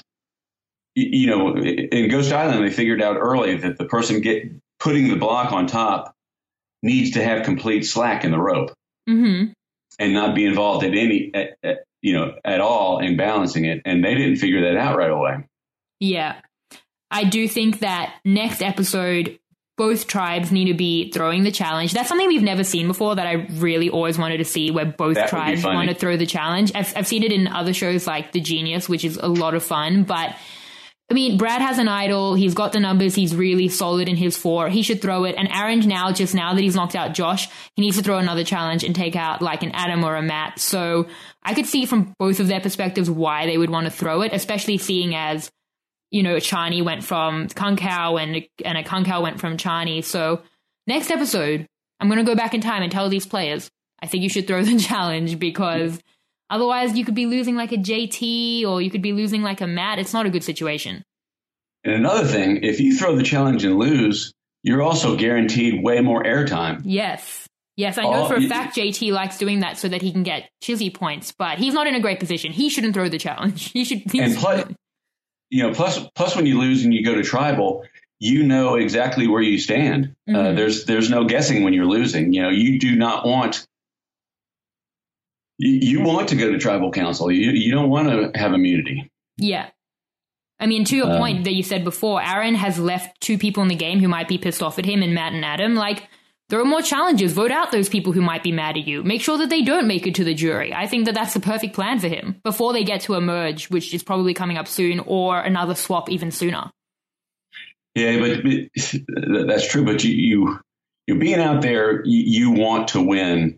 in Ghost Island, they figured out early that the person putting the block on top needs to have complete slack in the rope and not be involved at all in balancing it. And they didn't figure that out right away. Yeah. I do think that next episode, both tribes need to be throwing the challenge. That's something we've never seen before that I really always wanted to see, where both tribes want to throw the challenge. I've seen it in other shows like The Genius, which is a lot of fun, but I mean, Brad has an idol. He's got the numbers. He's really solid in his 4. He should throw it. And Aaron now that he's knocked out Josh, he needs to throw another challenge and take out like an Adam or a Matt. So I could see from both of their perspectives why they would want to throw it, especially seeing as, you know, Chani went from Kung Kao and a Kung Kao went from Chani. So next episode, I'm going to go back in time and tell these players, I think you should throw the challenge, because otherwise you could be losing like a JT or you could be losing like a Matt. It's not a good situation. And another thing, if you throw the challenge and lose, you're also guaranteed way more airtime. Yes. Yes, I know for a fact JT likes doing that so that he can get Chizzy points, but he's not in a great position. He shouldn't throw the challenge. Plus when you lose and you go to tribal, you know exactly where you stand. Mm-hmm. There's no guessing when you're losing. You know, you do not want. You want to go to tribal council. You don't want to have immunity. Yeah. I mean, to your point that you said before, Aaron has left 2 people in the game who might be pissed off at him, and Matt and Adam. Like, throw more challenges. Vote out those people who might be mad at you. Make sure that they don't make it to the jury. I think that that's the perfect plan for him before they get to a merge, which is probably coming up soon, or another swap even sooner. Yeah, but that's true. But you're being out there, you want to win.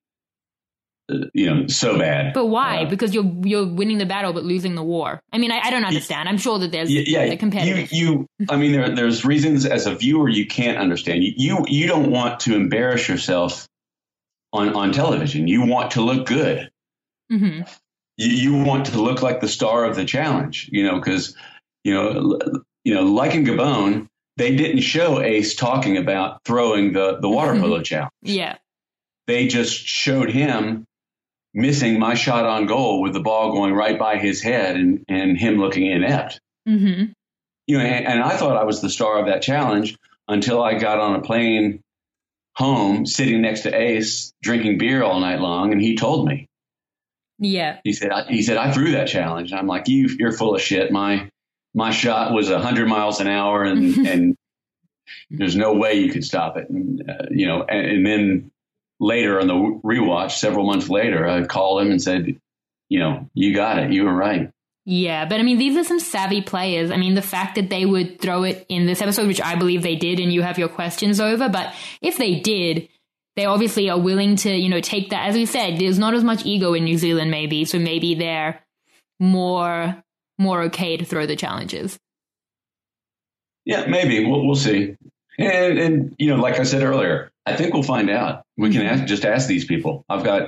So bad. But why? Because you're winning the battle but losing the war. I mean, I don't understand. I'm sure that there's the competitive. I mean, there's reasons as a viewer you can't understand. You don't want to embarrass yourself on television. You want to look good. Mm-hmm. You want to look like the star of the challenge. Because like in Gabon, they didn't show Ace talking about throwing the water polo challenge. Yeah, they just showed him missing my shot on goal with the ball going right by his head and him looking inept. Mm-hmm. And I thought I was the star of that challenge until I got on a plane home, sitting next to Ace, drinking beer all night long, and he told me. Yeah. He said I threw that challenge. I'm like, you're full of shit. My shot was 100 miles an hour, and there's no way you could stop it. And then later on the rewatch, several months later, I called him and said, you got it. You were right. Yeah, but I mean, these are some savvy players. I mean, the fact that they would throw it in this episode, which I believe they did, and you have your questions over, but if they did, they obviously are willing to, take that. As we said, there's not as much ego in New Zealand, maybe, so maybe they're more okay to throw the challenges. Yeah, maybe. We'll see. And like I said earlier, I think we'll find out. We can ask these people.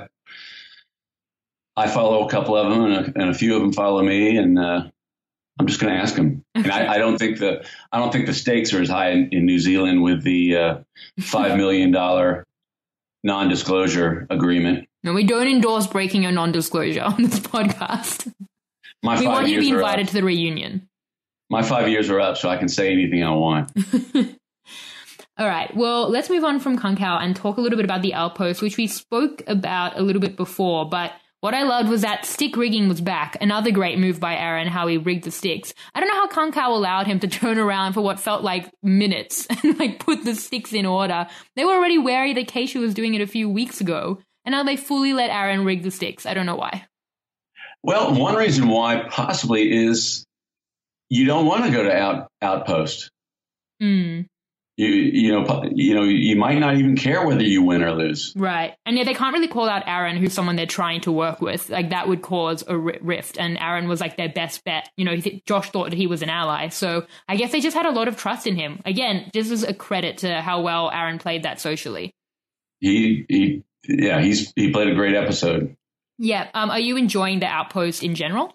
I follow a couple of them, and a few of them follow me, and I'm just going to ask them. And I don't think the stakes are as high in New Zealand with the $5 million non-disclosure agreement. No, we don't endorse breaking your non-disclosure on this podcast. We want you to be invited to the reunion. My 5 years are up, so I can say anything I want. All right. Well, let's move on from Kung Kao and talk a little bit about the outpost, which we spoke about a little bit before. But what I loved was that stick rigging was back. Another great move by Aaron, how he rigged the sticks. I don't know how Kung Kao allowed him to turn around for what felt like minutes and put the sticks in order. They were already wary that Keisha was doing it a few weeks ago, and now they fully let Aaron rig the sticks. I don't know why. Well, one reason why possibly is you don't want to go to outpost. You might not even care whether you win or lose. Right. And yeah, they can't really call out Aaron, who's someone they're trying to work with. Like, that would cause a rift. And Aaron was like their best bet. Josh thought he was an ally. So I guess they just had a lot of trust in him. Again, this is a credit to how well Aaron played that socially. He played a great episode. Yeah. Are you enjoying the outpost in general?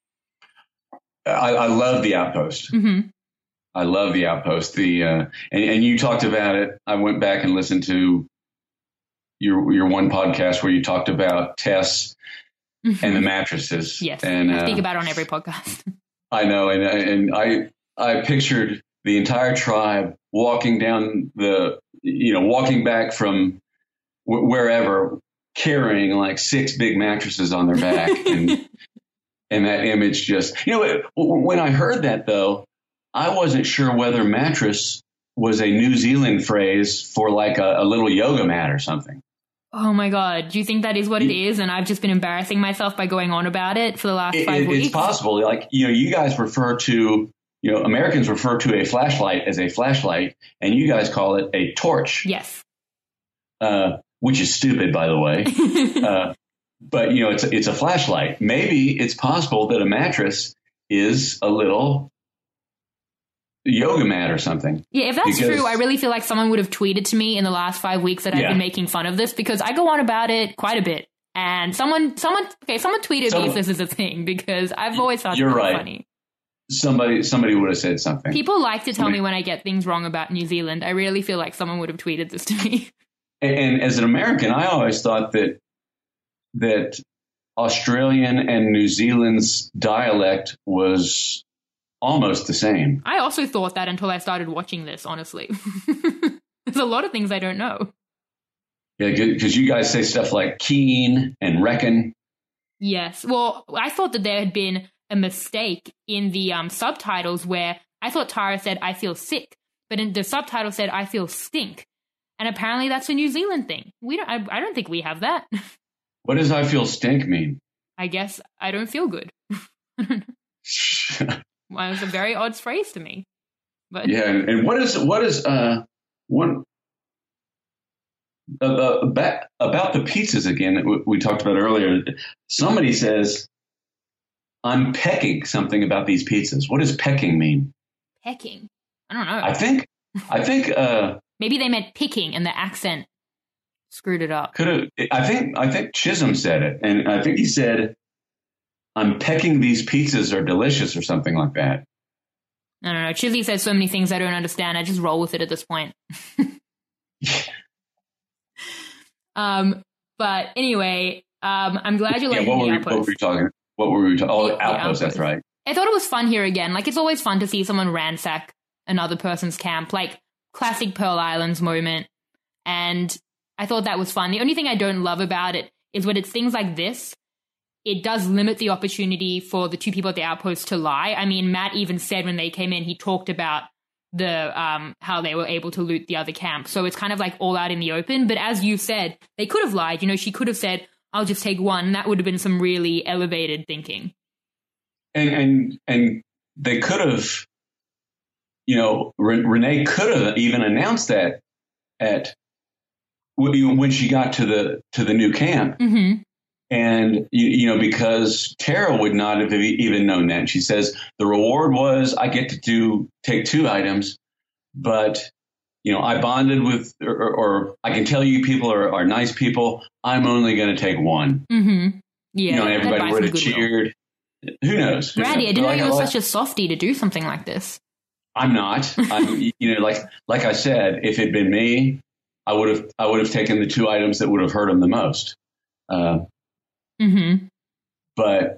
I love the outpost. Mm-hmm. I love the outpost. And you talked about it. I went back and listened to your one podcast where you talked about Tess and the mattresses. Yes, and I think about it on every podcast. I know, and I pictured the entire tribe walking down walking back from wherever, carrying like 6 big mattresses on their back, and that image just when I heard that though. I wasn't sure whether mattress was a New Zealand phrase for like a little yoga mat or something. Oh my God. Do you think that is what it is? And I've just been embarrassing myself by going on about it for the last 5 weeks. It's possible. Like, you guys refer to Americans refer to a flashlight as a flashlight, and you guys call it a torch. Yes. Which is stupid, by the way. But it's a flashlight. Maybe it's possible that a mattress is a little yoga mat or something. Yeah, if that's true, I really feel like someone would have tweeted to me in the last 5 weeks that I've been making fun of this, because I go on about it quite a bit. And someone tweeted me if this is a thing, because I've always thought it was funny. Somebody would have said something. People like to tell me when I get things wrong about New Zealand. I really feel like someone would have tweeted this to me. And as an American, I always thought that Australian and New Zealand's dialect was almost the same. I also thought that until I started watching this, honestly. There's a lot of things I don't know. Yeah, because you guys say stuff like keen and reckon. Yes. Well, I thought that there had been a mistake in the subtitles where I thought Tara said, I feel sick, but in the subtitle said, I feel stink. And apparently that's a New Zealand thing. I don't think we have that. What does I feel stink mean? I guess I don't feel good. Well, it was a very odd phrase to me. But yeah, and what is about the pizzas again that we talked about earlier? Somebody says, I'm pecking something about these pizzas. What does pecking mean? Pecking? I don't know. I think maybe they meant picking and the accent screwed it up. I think Chisholm said it, and I think he said, I'm pecking these pizzas are delicious or something like that. I don't know. Chizzy says so many things I don't understand. I just roll with it at this point. But anyway, I'm glad you like the Outpost. What were we talking? Oh, Outpost, that's right. I thought it was fun here again. Like, it's always fun to see someone ransack another person's camp, like classic Pearl Islands moment. And I thought that was fun. The only thing I don't love about it is when it's things like this, it does limit the opportunity for the two people at the Outpost to lie. I mean, Matt even said when they came in, he talked about the how they were able to loot the other camp. So it's kind of like all out in the open. But as you said, they could have lied. She could have said, I'll just take one. And that would have been some really elevated thinking. And they could have, Renee could have even announced that when she got to the new camp. Mm-hmm. And, because Tara would not have even known that. She says, the reward was I get to take 2 items, but, I bonded with, or I can tell you people are nice people. I'm only going to take 1. Mm-hmm. Yeah. And everybody would have cheered. Who knows? Randy, I didn't know you were such a softie to do something like this. I'm not. Like I said, if it'd been me, I would have taken the 2 items that would have hurt him the most. Mm-hmm. But,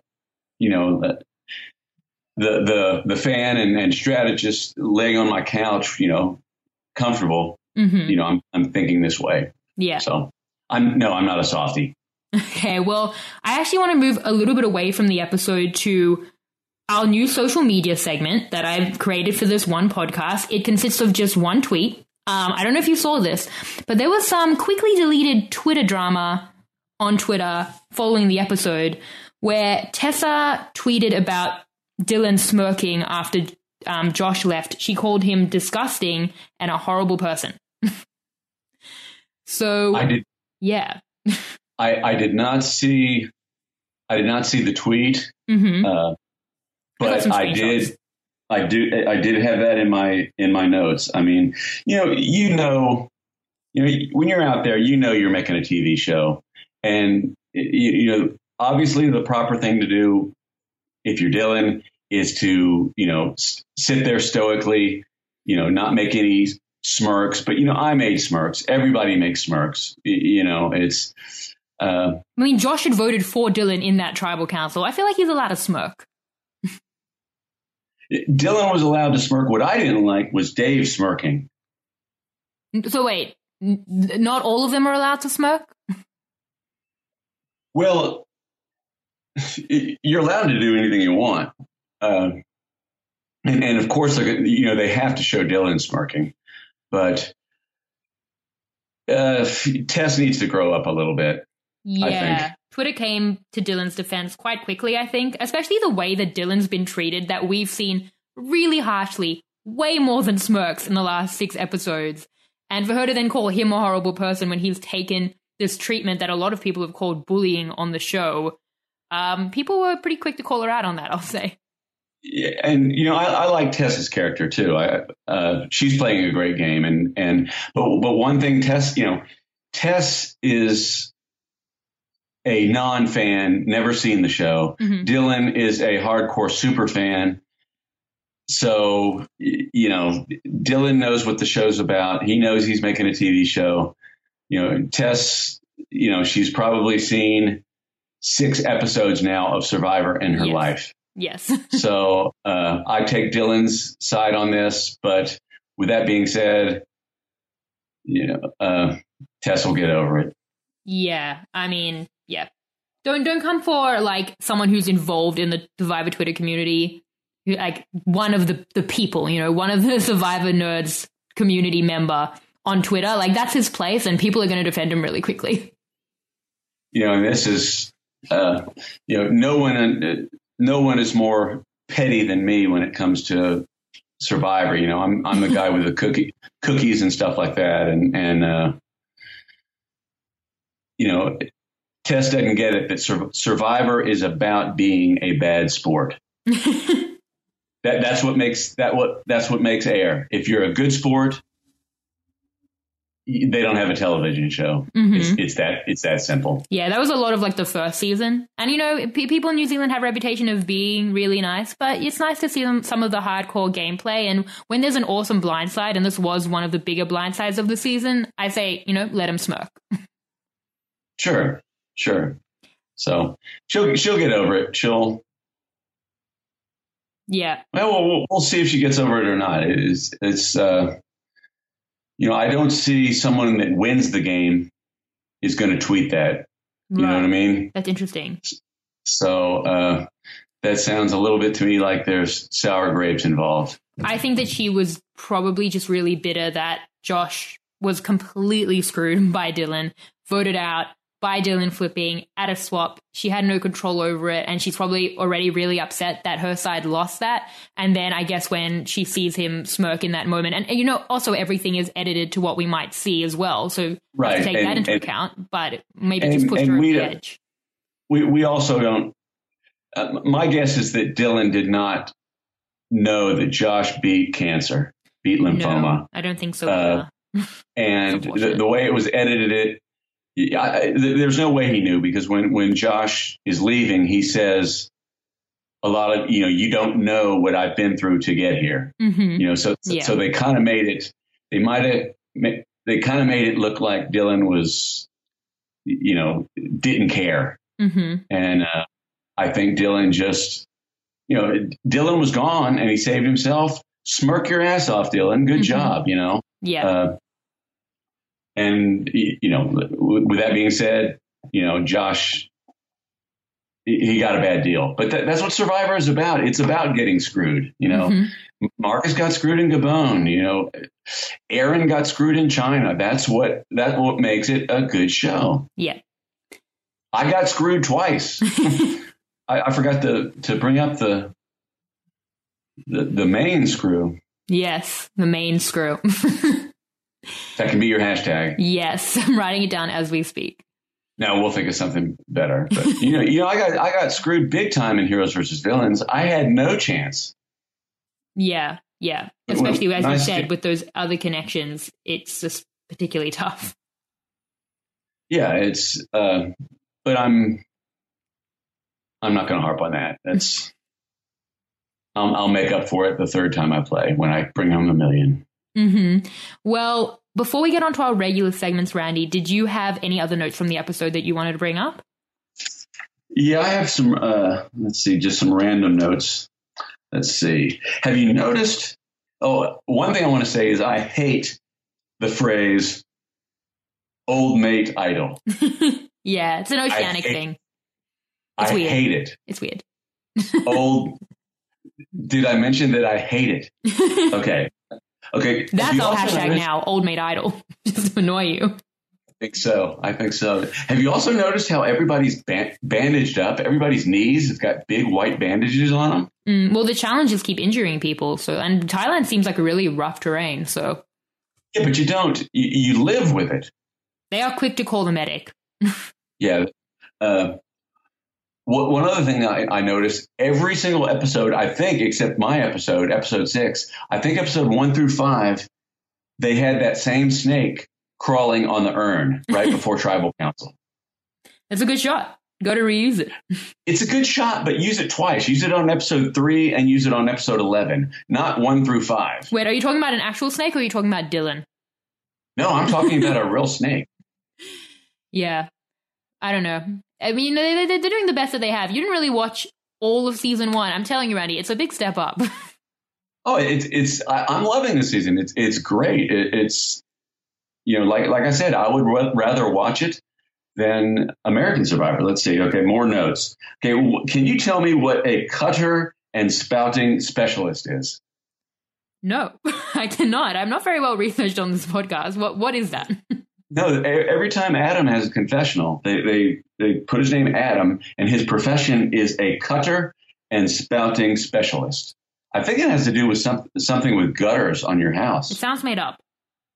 the fan and strategist laying on my couch, comfortable, mm-hmm. I'm thinking this way. Yeah. So I'm not a softie. Okay. Well, I actually want to move a little bit away from the episode to our new social media segment that I've created for this one podcast. It consists of just one tweet. I don't know if you saw this, but there was some quickly deleted Twitter drama on Twitter following the episode where Tessa tweeted about Dylan smirking after Josh left. She called him disgusting and a horrible person. So I did. Yeah. I did not see the tweet. Mm-hmm. But I did have that in my notes. I mean, when you're out there, you're making a TV show. And, obviously the proper thing to do if you're Dylan is to, sit there stoically, not make any smirks. But, I made smirks. Everybody makes smirks. It's. I mean, Josh had voted for Dylan in that tribal council. I feel like he's allowed to smirk. Dylan was allowed to smirk. What I didn't like was Dave smirking. So wait, not all of them are allowed to smirk? Well, you're allowed to do anything you want. And of course, they have to show Dylan smirking. But Tess needs to grow up a little bit. Yeah. I think. Twitter came to Dylan's defense quite quickly, I think, especially the way that Dylan's been treated, that we've seen really harshly, way more than smirks in the last 6 episodes. And for her to then call him a horrible person when he's taken this treatment that a lot of people have called bullying on the show, people were pretty quick to call her out on that, I'll say. Yeah, and I like Tess's character too. She's playing a great game, but one thing, Tess is a non-fan, never seen the show. Mm-hmm. Dylan is a hardcore super fan. So, Dylan knows what the show's about. He knows he's making a TV show. Tess, she's probably seen 6 episodes now of Survivor in her life. Yes. So I take Dylan's side on this. But with that being said, Tess will get over it. Yeah. I mean, yeah. Don't come for like someone who's involved in the Survivor Twitter community, like one of the people, one of the Survivor Nerds community member on Twitter. Like that's his place, and people are going to defend him really quickly. And this is, no one is more petty than me when it comes to Survivor. I'm the guy with the cookies and stuff like that. And Tess doesn't get it, but Survivor is about being a bad sport. That's what makes air. If you're a good sport, they don't have a television show. Mm-hmm. It's that simple. Yeah, that was a lot of like the first season. And people in New Zealand have a reputation of being really nice, but it's nice to see some of the hardcore gameplay. And when there's an awesome blindside, and this was one of the bigger blindsides of the season, I say, let them smirk. Sure. So she'll get over it. Yeah. Well, we'll see if she gets over it or not. It's I don't see someone that wins the game is going to tweet that. You know what I mean? That's interesting. So that sounds a little bit to me like there's sour grapes involved. I think that she was probably just really bitter that Josh was completely screwed by Dylan, voted out by Dylan flipping at a swap. She had no control over it, and she's probably already really upset that her side lost that. And then I guess when she sees him smirk in that moment, and also everything is edited to what we might see as well, so right. have to take that into account, but maybe just pushed her over the edge. We also don't, my guess is that Dylan did not know that Josh beat lymphoma. No, I don't think so. And the way it was edited, there's no way he knew, because when Josh is leaving, he says a lot of, you don't know what I've been through to get here. Mm-hmm. So they kind of made it, they kind of made it look like Dylan was, didn't care. Mm-hmm. And I think Dylan just, Dylan was gone and he saved himself. Smirk your ass off, Dylan. Good job, Yeah. And, with that being said, Josh, he got a bad deal. But that's what Survivor is about. It's about getting screwed. Mm-hmm. Marcus got screwed in Gabon. Aaron got screwed in China. That's what makes it a good show. Yeah. I got screwed twice. I forgot to bring up the main screw. Yes, the main screw. That can be your hashtag. Yes, I'm writing it down as we speak. Now we'll think of something better. But I got screwed big time in Heroes versus Villains. I had no chance. Yeah. Especially as you said, with those other connections, it's just particularly tough. Yeah, it's. But I'm not going to harp on that. That's. I'll make up for it the third time I play when I bring home $1 million. Mm-hmm. Well, before we get on to our regular segments, Randy, did you have any other notes from the episode that you wanted to bring up? Yeah, I have some, just some random notes. Let's see. Have you noticed? Oh, one thing I want to say is I hate the phrase old mate idol. Yeah, it's an Oceanic thing. It's weird. I hate it. It's weird. Did I mention that I hate it? Okay. That's our hashtag now, old mate idol, just to annoy you. think so. I think so. Have you also noticed how everybody's bandaged up? Everybody's knees have got big white bandages on them. Well, the challenges keep injuring people. And Thailand seems like a really rough terrain. So yeah, but you don't. You live with it. They are quick to call the medic. Yeah. One other thing that I noticed, every single episode, I think, except my episode 6, I think episode 1 through 5, they had that same snake crawling on the urn right before tribal council. That's a good shot. Got to reuse it. It's a good shot, but use it twice. Use it on episode 3 and use it on episode 11, not 1 through 5. Wait, are you talking about an actual snake or are you talking about Dylan? No, I'm talking about a real snake. Yeah. I don't know. I mean, they're doing the best that they have. You didn't really watch all of season 1. I'm telling you, Randy, it's a big step up. Oh, I'm loving this season. It's great. It's, like I said, I would rather watch it than American Survivor. Let's see. Okay, more notes. Okay, can you tell me what a cutter and spouting specialist is? No, I cannot. I'm not very well researched on this podcast. What is that? No, every time Adam has a confessional, they put his name Adam, and his profession is a cutter and spouting specialist. I think it has to do with something with gutters on your house. It sounds made up.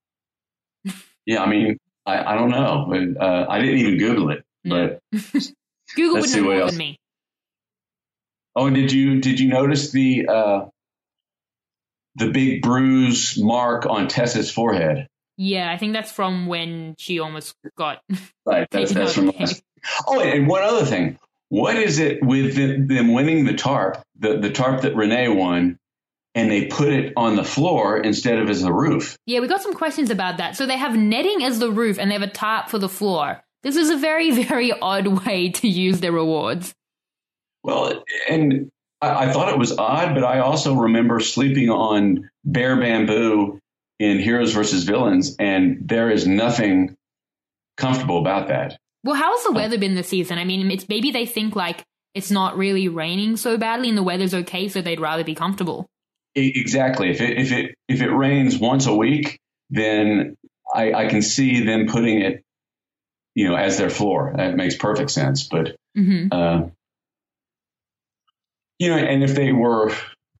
Yeah, I mean, I don't know. I didn't even Google it. No. But Google would know more than me. Oh, did you notice the big bruise mark on Tessa's forehead? Yeah, I think that's from when she almost got right. That's from. Oh, and one other thing. What is it with them winning the tarp, the tarp that Renee won, and they put it on the floor instead of as the roof? Yeah, we got some questions about that. So they have netting as the roof and they have a tarp for the floor. This is a very, very odd way to use their rewards. Well, and I thought it was odd, but I also remember sleeping on bare bamboo in Heroes versus Villains, and there is nothing comfortable about that. Well, how's the weather been this season? I mean, it's maybe they think like it's not really raining so badly and the weather's okay, so they'd rather be comfortable. Exactly. If it rains once a week, then I can see them putting it, as their floor. That makes perfect sense. But and if they were,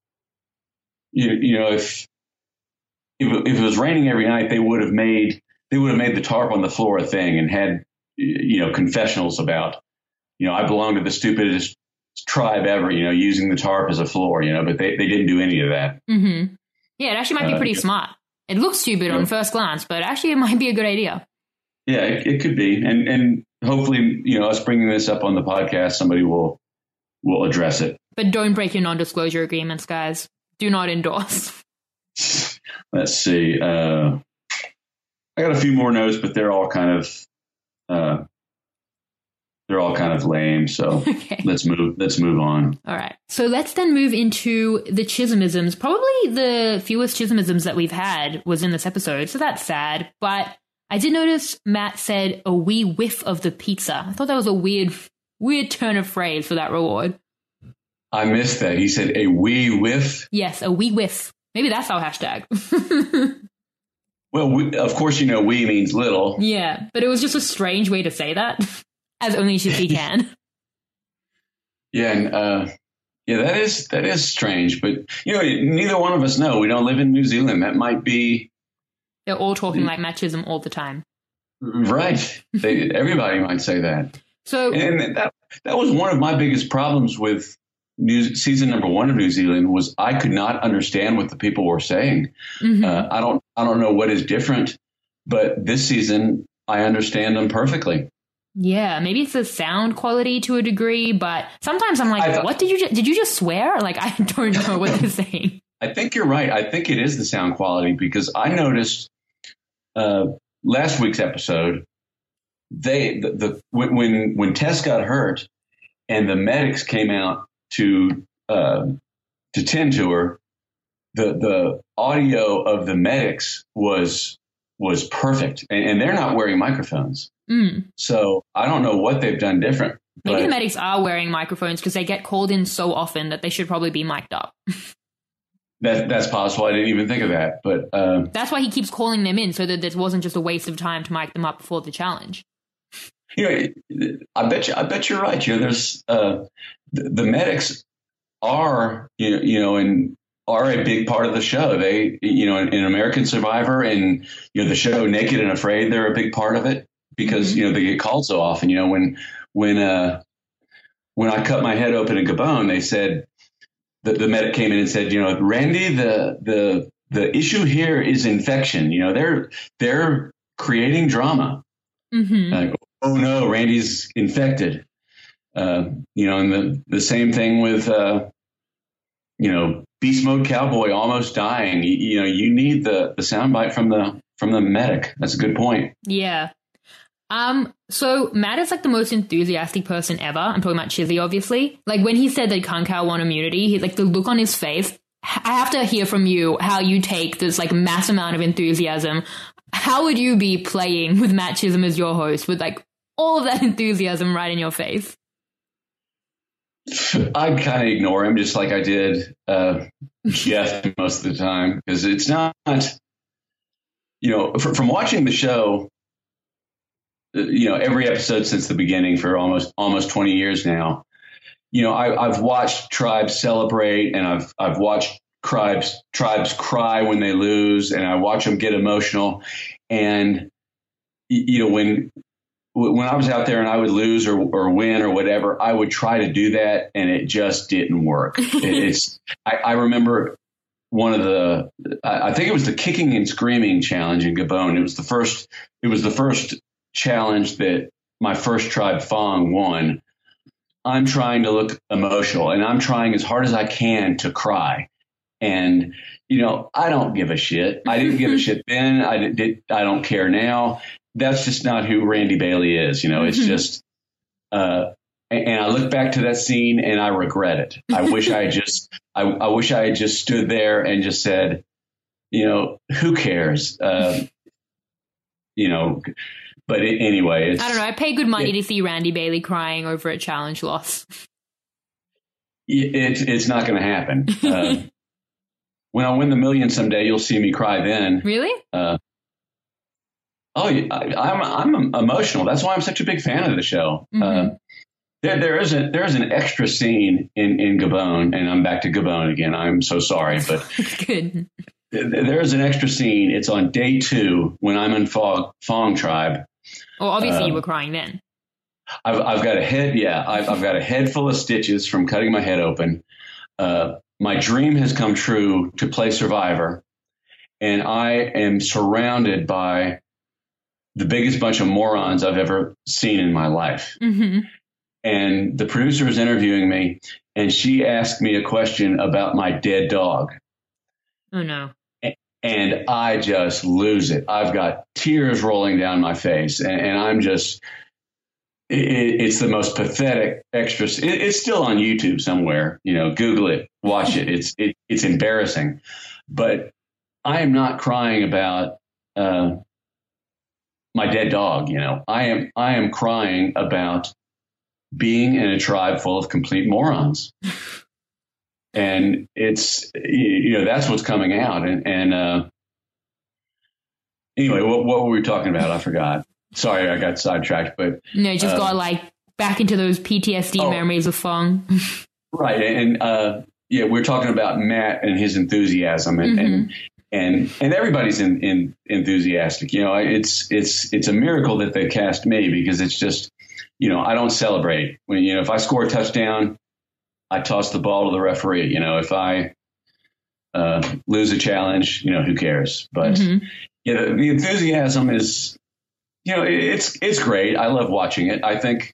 if it was raining every night, they would have made the tarp on the floor a thing and had, confessionals about, I belong to the stupidest tribe ever, using the tarp as a floor, but they didn't do any of that. Mm-hmm. Yeah, it actually might be pretty smart. It looks stupid on first glance, but actually it might be a good idea. Yeah, it could be. And hopefully, us bringing this up on the podcast, somebody will address it. But don't break your non-disclosure agreements, guys. Do not endorse. Let's see. I got a few more notes, but they're all kind of lame. So okay. Let's move on. All right. So let's then move into the Chisholmisms. Probably the fewest Chisholmisms that we've had was in this episode. So that's sad. But I did notice Matt said a wee whiff of the pizza. I thought that was a weird turn of phrase for that reward. I missed that. He said a wee whiff. Yes, a wee whiff. Maybe that's our hashtag. Well, of course, wee means little. Yeah, but it was just a strange way to say that, as only she can. Yeah, and that is strange. But neither one of us know. We don't live in New Zealand. That might be. They're all talking like Matt Chisholm all the time. Right. Everybody might say that. So, and that was one of my biggest problems with season number 1 of New Zealand was I could not understand what the people were saying. Mm-hmm. I don't know what is different, but this season I understand them perfectly. Yeah, maybe it's the sound quality to a degree, but sometimes I'm like, what did you just swear? Like, I don't know what they're saying. I think you're right. I think it is the sound quality because I noticed last week's episode, when Tess got hurt and the medics came out to tend to her, the audio of the medics was perfect, and they're not wearing microphones. So I don't know what they've done different. Maybe the medics are wearing microphones because they get called in so often that they should probably be mic'd up. That's possible. I didn't even think of that, but that's why he keeps calling them in, so that this wasn't just a waste of time to mic them up before the challenge. I bet you're right. There's the medics are and are a big part of the show. They in American Survivor and the show Naked and Afraid, they're a big part of it because they get called so often. When I cut my head open in Gabon, they said the medic came in and said, Randy, the issue here is infection. They're creating drama. Like, oh no, Randy's infected. And the same thing with Beast Mode Cowboy almost dying. You need the soundbite from the medic. That's a good point. Yeah. So Matt is like the most enthusiastic person ever. I'm talking about Chizzy, obviously. Like when he said that Kankal won immunity, he like the look on his face. I have to hear from you how you take this like mass amount of enthusiasm. How would you be playing with Matt Chisholm as your host with like all of that enthusiasm right in your face? I'd kind of ignore him just like I did Jeff most of the time because it's not, from watching the show, every episode since the beginning for almost 20 years now, I've watched tribes celebrate and I've watched tribes cry when they lose and I watch them get emotional. And, when I was out there and I would lose or win or whatever, I would try to do that and it just didn't work. I remember I think it was the kicking and screaming challenge in Gabon. It was the first challenge that my first tribe Fong won. I'm trying to look emotional and I'm trying as hard as I can to cry. And, I don't give a shit. I didn't give a shit then. I don't care now. That's just not who Randy Bailey is. It's just, and I look back to that scene and I regret it. I wish I had just stood there and just said, who cares? But anyway, I don't know. I pay good money to see Randy Bailey crying over a challenge loss. It's not going to happen. When I win the million someday, you'll see me cry then. Really? I'm emotional. That's why I'm such a big fan of the show. There is an extra scene in Gabon, and I'm back to Gabon again. I'm so sorry, but good. There is an extra scene. It's on day 2 when I'm in Fong tribe. Well, obviously you were crying then. I've got a head. Yeah, I've got a head full of stitches from cutting my head open. My dream has come true to play Survivor, and I am surrounded by the biggest bunch of morons I've ever seen in my life. And the producer is interviewing me, and she asked me a question about my dead dog. Oh, no. And I just lose it. I've got tears rolling down my face, and I'm just... It's the most pathetic extra. It's still on YouTube somewhere. Google it, watch it. It's embarrassing, but I am not crying about my dead dog. I am crying about being in a tribe full of complete morons, and it's that's what's coming out. And anyway, what were we talking about? I forgot. Sorry, I got sidetracked, but no, just got like back into those PTSD memories of Fong. Right, and we're talking about Matt and his enthusiasm, and everybody's enthusiastic. It's a miracle that they cast me because it's just I don't celebrate when if I score a touchdown, I toss the ball to the referee. If I lose a challenge, who cares? But the enthusiasm is. It's great. I love watching it. I think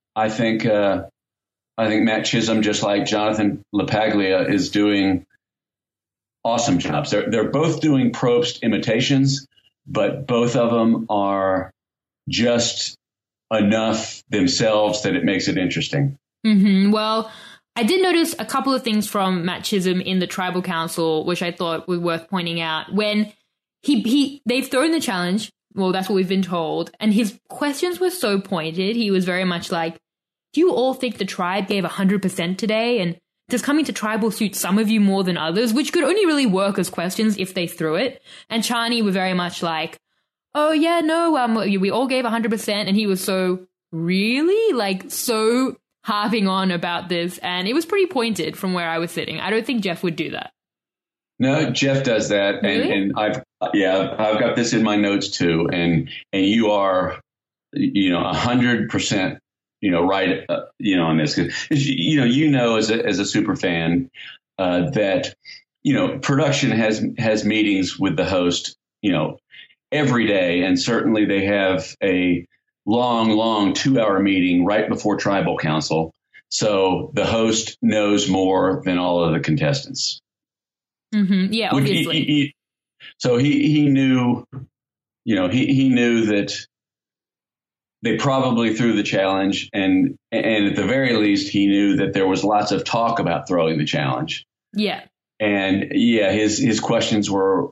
Matt Chisholm, just like Jonathan LaPaglia, is doing awesome jobs. They're both doing Probst imitations, but both of them are just enough themselves that it makes it interesting. Well, I did notice a couple of things from Matt Chisholm in the Tribal Council, which I thought were worth pointing out. When they've thrown the challenge. Well, that's what we've been told. And his questions were so pointed. He was very much like, do you all think the tribe gave 100% today? And does coming to tribal suit some of you more than others? Which could only really work as questions if they threw it. And Chani were very much like, oh yeah, no, we all gave 100%. And he was so, really? Like, so harping on about this. And it was pretty pointed from where I was sitting. I don't think Jeff would do that. No, Jeff does that. Really? And I've got this in my notes too. And you are, 100%, right, on this. 'Cause, as a super fan, that, production has meetings with the host, every day. And certainly they have a long 2-hour meeting right before tribal council. So the host knows more than all of the contestants. Mm-hmm. Yeah, obviously. So he knew, he knew that they probably threw the challenge, and at the very least, he knew that there was lots of talk about throwing the challenge. Yeah. And his questions were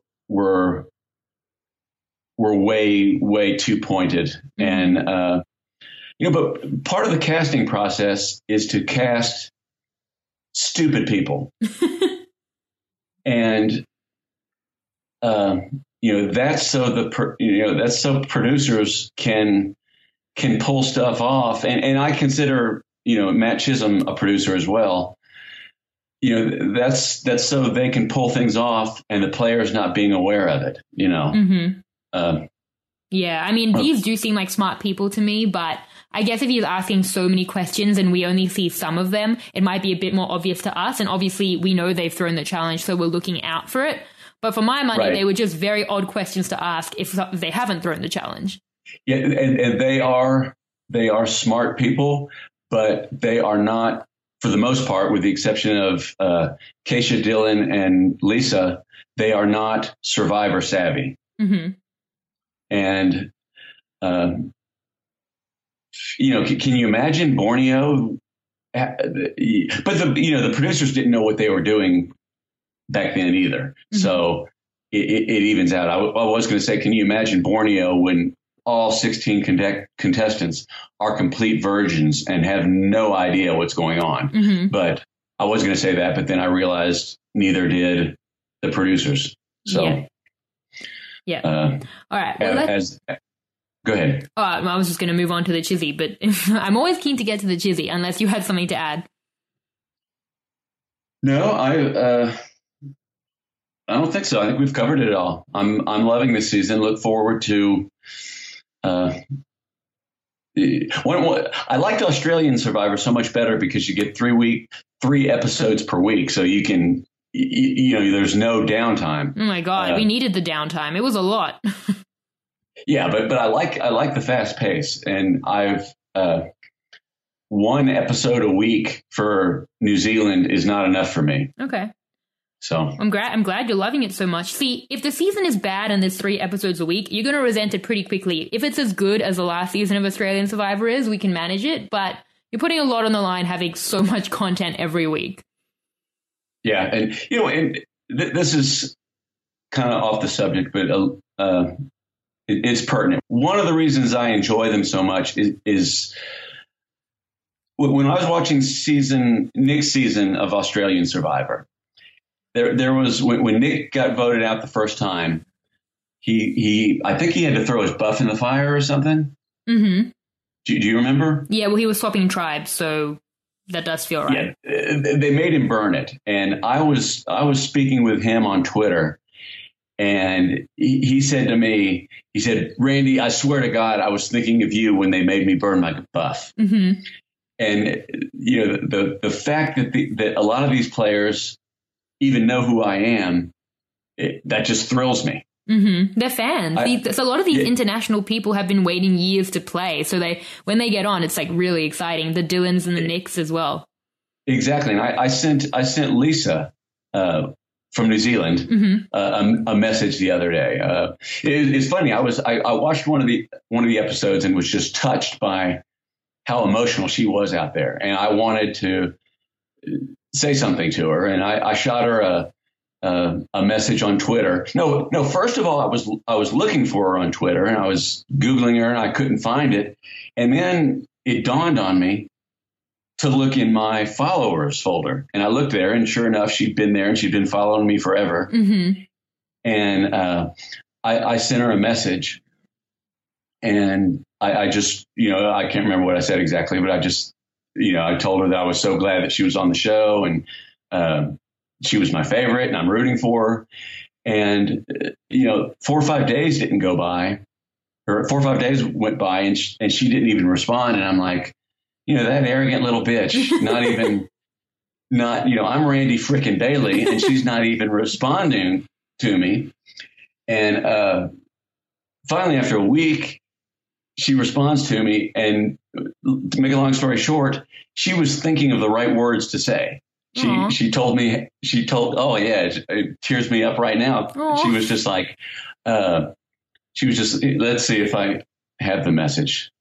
way too pointed. Mm-hmm. And but part of the casting process is to cast stupid people. And that's so that's so producers can pull stuff off, and I consider Matt Chisholm a producer as well. That's so they can pull things off, and the players not being aware of it. Mm-hmm. Yeah, I mean, these do seem like smart people to me, but I guess if he's asking so many questions and we only see some of them, it might be a bit more obvious to us. And obviously we know they've thrown the challenge, so we're looking out for it. But for my money, They were just very odd questions to ask if they haven't thrown the challenge. Yeah, and they are smart people, but they are not, for the most part, with the exception of Keisha, Dylan, and Lisa, they are not Survivor savvy. Mm-hmm. And can you imagine Borneo? But the producers didn't know what they were doing back then either. Mm-hmm. So it evens out. I was going to say, can you imagine Borneo when all 16 contestants are complete virgins and have no idea what's going on? Mm-hmm. But I was going to say that, but then I realized neither did the producers. So, yeah. All right. Well, go ahead. I was just going to move on to the Chizzy, but I'm always keen to get to the Chizzy unless you had something to add. No, I don't think so. I think we've covered it all. I'm loving this season. Look forward to. I liked Australian Survivor so much better because you get 3 episodes per week, so you can. There's no downtime. Oh my God, we needed the downtime. It was a lot. Yeah, but I like the fast pace, and I've 1 episode a week for New Zealand is not enough for me. Okay. So I'm glad you're loving it so much. See, if the season is bad and there's 3 episodes a week, you're going to resent it pretty quickly. If it's as good as the last season of Australian Survivor is, we can manage it, but you're putting a lot on the line having so much content every week. Yeah, and this is kind of off the subject, but it's pertinent. One of the reasons I enjoy them so much is when I was watching Nick's season of Australian Survivor. There was when Nick got voted out the first time, I think he had to throw his buff in the fire or something. Mm-hmm. Do you remember? Yeah, well, he was swapping tribes, so that does feel right. Yeah, they made him burn it, and I was speaking with him on Twitter, and he said to me, "Randy, I swear to God, I was thinking of you when they made me burn my buff." Mm-hmm. And the fact that a lot of these players even know who I am, that just thrills me. Mm-hmm. They're fans. So a lot of these international people have been waiting years to play. So when they get on, it's like really exciting. The Dylans and the Nicks as well. Exactly. And I sent Lisa from New Zealand mm-hmm. a message the other day. It's funny. I watched one of the episodes and was just touched by how emotional she was out there, and I wanted to say something to her, and I shot her a message on Twitter. No. First of all, I was looking for her on Twitter, and I was Googling her, and I couldn't find it. And then it dawned on me to look in my followers folder. And I looked there, and sure enough, she'd been there and she'd been following me forever. Mm-hmm. And I sent her a message, and I just, I can't remember what I said exactly, but I just, I told her that I was so glad that she was on the show, and she was my favorite, and I'm rooting for her. And, 4 or 5 days didn't go by, or 4 or 5 days went by, and she didn't even respond. And I'm like, that arrogant little bitch, I'm Randy frickin' Bailey, and she's not even responding to me. And finally, after a week, she responds to me. And to make a long story short, she was thinking of the right words to say. She told me, oh yeah, it tears me up right now. Aww. She was just like, let's see if I have the message.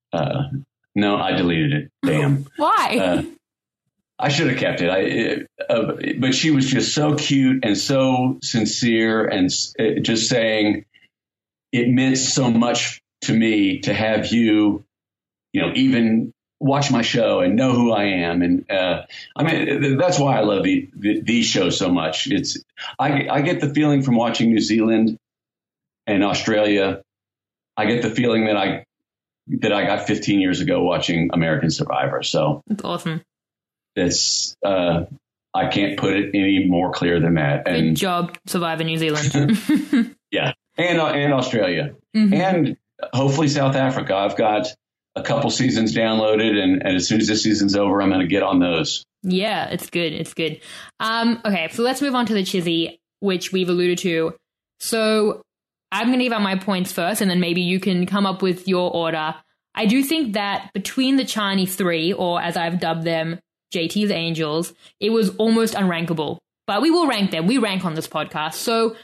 No, I deleted it. Damn. Why? I should have kept it. But she was just so cute and so sincere, and just saying it meant so much to me to have you, even watch my show and know who I am. And that's why I love these shows so much. I get the feeling from watching New Zealand and Australia. I get the feeling that I got 15 years ago watching American Survivor. So that's awesome. It's I can't put it any more clear than that. And good job, Survivor New Zealand. Yeah, and Australia, mm-hmm. and hopefully South Africa. I've got a couple seasons downloaded, and as soon as this season's over, I'm going to get on those. Yeah, it's good. It's good. Okay, so let's move on to the Chizzy, which we've alluded to. So I'm going to give out my points first, and then maybe you can come up with your order. I do think that between the Chani 3, or as I've dubbed them, JT's Angels, it was almost unrankable. But we will rank them. We rank on this podcast. So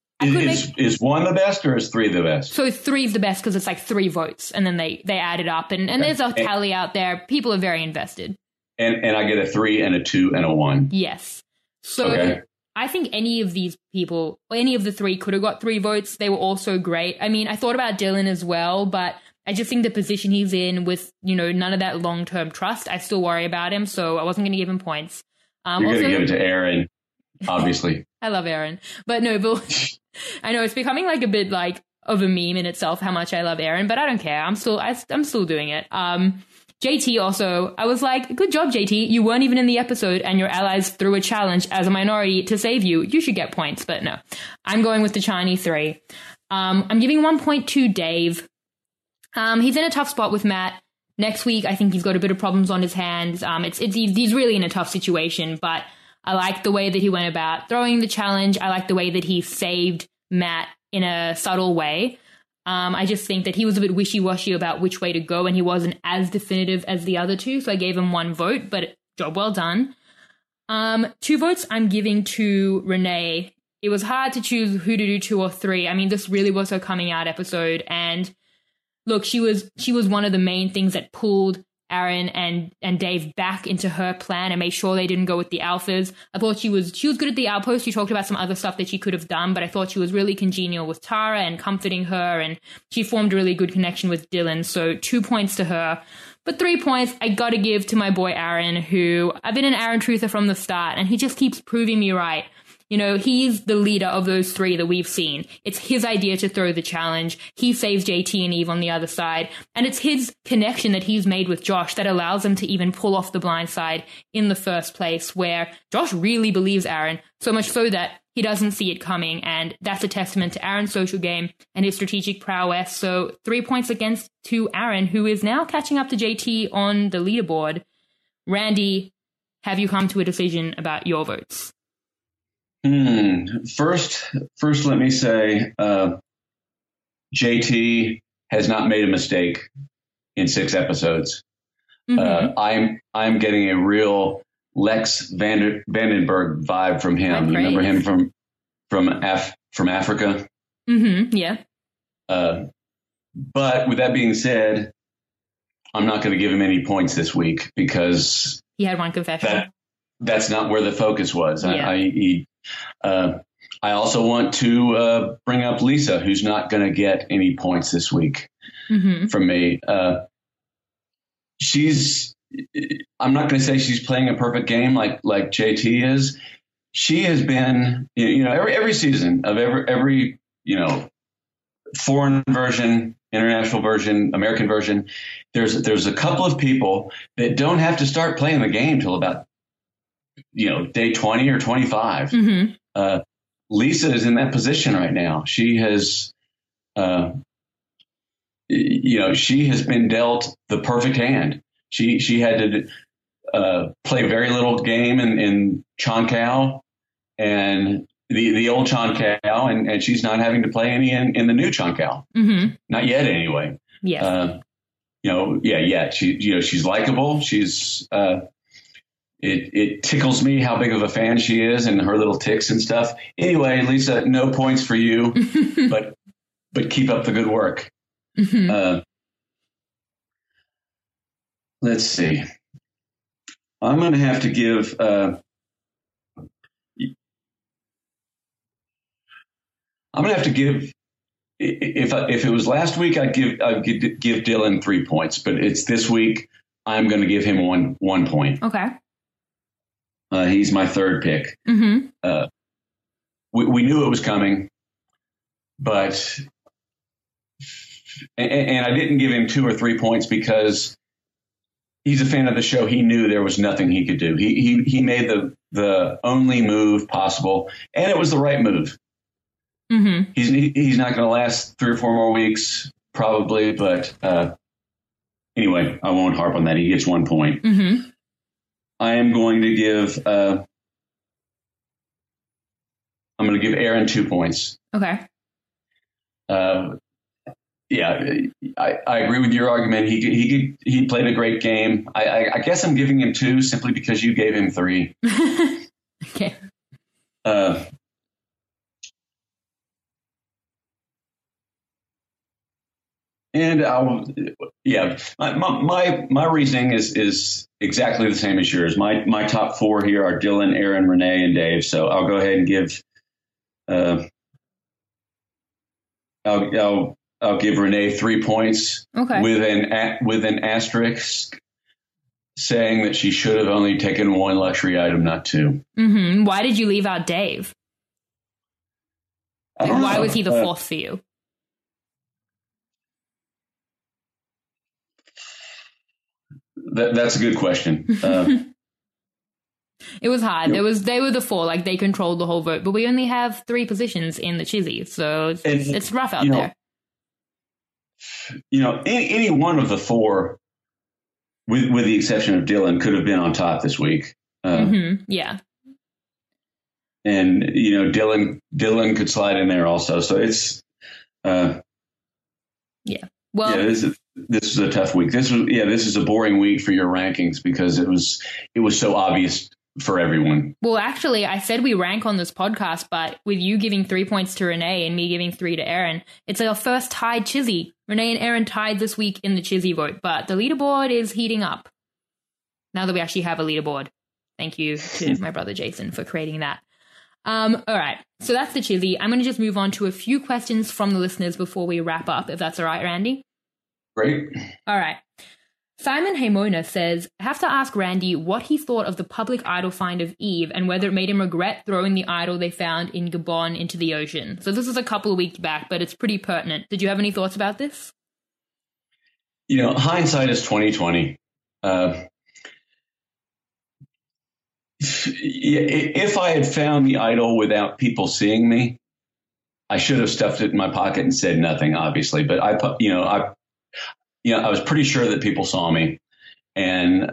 is 1 the best, or is 3 the best? So 3 is the best because it's like 3 votes, and then they add it up, and there's a tally out there. People are very invested. And I get a 3 and a 2 and a 1. Yes. So I think any of these people, any of the 3 could have got 3 votes. They were all so great. I mean, I thought about Dylan as well, but I just think the position he's in with, none of that long-term trust, I still worry about him, so I wasn't going to give him points. You're going to give it to Aaron, obviously. I love Aaron. But no, I know it's becoming like a bit like of a meme in itself how much I love Aaron, but I don't care. I'm still doing it. JT also, I was like, good job, JT. You weren't even in the episode, and your allies threw a challenge as a minority to save you. You should get points, but no. I'm going with the Chani 3. I'm giving 1 point to Dave. He's in a tough spot with Matt. Next week, I think he's got a bit of problems on his hands. He's really in a tough situation, but I like the way that he went about throwing the challenge. I like the way that he saved Matt in a subtle way. I just think that he was a bit wishy-washy about which way to go, and he wasn't as definitive as the other 2, so I gave him 1 vote, but job well done. 2 votes I'm giving to Renee. It was hard to choose who to do 2 or 3. I mean, this really was her coming out episode, and look, she was one of the main things that pulled Aaron and Dave back into her plan and made sure they didn't go with the alphas. I thought she was good at the outpost. She talked about some other stuff that she could have done, but I thought she was really congenial with Tara and comforting her, and she formed a really good connection with Dylan. So 2 points to her. But 3 points I gotta give to my boy Aaron, who I've been an Aaron truther from the start, and he just keeps proving me right. He's the leader of those 3 that we've seen. It's his idea to throw the challenge. He saves JT and Eve on the other side. And it's his connection that he's made with Josh that allows him to even pull off the blind side in the first place, where Josh really believes Aaron, so much so that he doesn't see it coming. And that's a testament to Aaron's social game and his strategic prowess. So 3 points against to Aaron, who is now catching up to JT on the leaderboard. Randy, have you come to a decision about your votes? First, let me say, JT has not made a mistake in 6 episodes. Mm-hmm. I'm getting a real Lex Vandenberg vibe from him. You remember him from Africa? Mm-hmm. Yeah. But with that being said, I'm not going to give him any points this week because he had 1 confession. That's not where the focus was. Yeah. I also want to bring up Lisa, who's not going to get any points this week from me. She's I'm not going to say she's playing a perfect game like JT is. She has been, every season of every foreign version, international version, American version. There's a couple of people that don't have to start playing the game till about day 20 or 25. Mm-hmm. Lisa is in that position right now. She has, she has been dealt the perfect hand. She had to play very little game in Chon Kao and the old Chon Kao, and she's not having to play any in the new Chon Kao. Mm-hmm. Not yet, anyway. Yes. Yet she's likable. She's it tickles me how big of a fan she is and her little ticks and stuff. Anyway, Lisa, no points for you, but keep up the good work. Mm-hmm. Let's see. I'm going to have to give. I'm going to have to give. If it was last week, I'd give Dylan 3 points, but it's this week. I'm going to give him one point. Okay. He's my third pick. Mm-hmm. We knew it was coming, but and I didn't give him 2 or 3 points because he's a fan of the show. He knew there was nothing he could do. He made the only move possible, and it was the right move. Mm-hmm. He's not going to last 3 or 4 more weeks probably, but anyway, I won't harp on that. He gets 1 point. Mm-hmm. I am going to give. I'm going to give Aaron 2 points. Okay. Yeah, I agree with your argument. He played a great game. I guess I'm giving him 2 simply because you gave him 3. Okay. And my reasoning is exactly the same as yours. My top 4 here are Dylan, Aaron, Renee, and Dave. So I'll go ahead and give. I'll give Renee 3 points. Okay. With an asterisk saying that she should have only taken 1 luxury item, not 2. Mm-hmm. Why did you leave out Dave? Why was he the 4th for you? That's a good question. It was hard. They were the 4, like they controlled the whole vote, but we only have 3 positions in the Chizzy, so it's rough out there. Any one of the 4, with the exception of Dylan, could have been on top this week. Mm-hmm. Yeah. And Dylan could slide in there also. So it's yeah. Well, this is a tough week. This is a boring week for your rankings because it was so obvious for everyone. Well, actually, I said we rank on this podcast, but with you giving 3 points to Renee and me giving 3 to Aaron, it's our first tied Chizzy. Renee and Aaron tied this week in the Chizzy vote, but the leaderboard is heating up. Now that we actually have a leaderboard. Thank you to my brother Jason for creating that. All right, so that's the Chizzy. I'm going to just move on to a few questions from the listeners before we wrap up, if that's all right, Randy. Great. All right. Simon Haymona says, I have to ask Randy what he thought of the public idol find of Eve and whether it made him regret throwing the idol they found in Gabon into the ocean. So this is a couple of weeks back, but it's pretty pertinent. Did you have any thoughts about this? Hindsight is 20/20. If I had found the idol without people seeing me, I should have stuffed it in my pocket and said nothing, obviously. But I was pretty sure that people saw me, and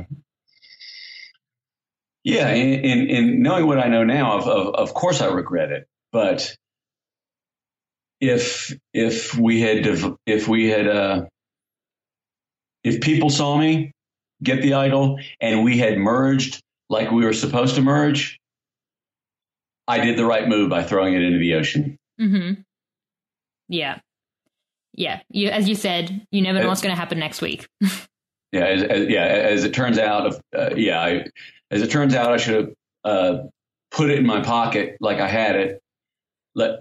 in knowing what I know now, of course I regret it. But if people saw me get the idol and we had merged like we were supposed to merge, I did the right move by throwing it into the ocean. Mm-hmm. Yeah. Yeah. As you said, you never know what's going to happen next week. As it turns out, I should have put it in my pocket like I had it.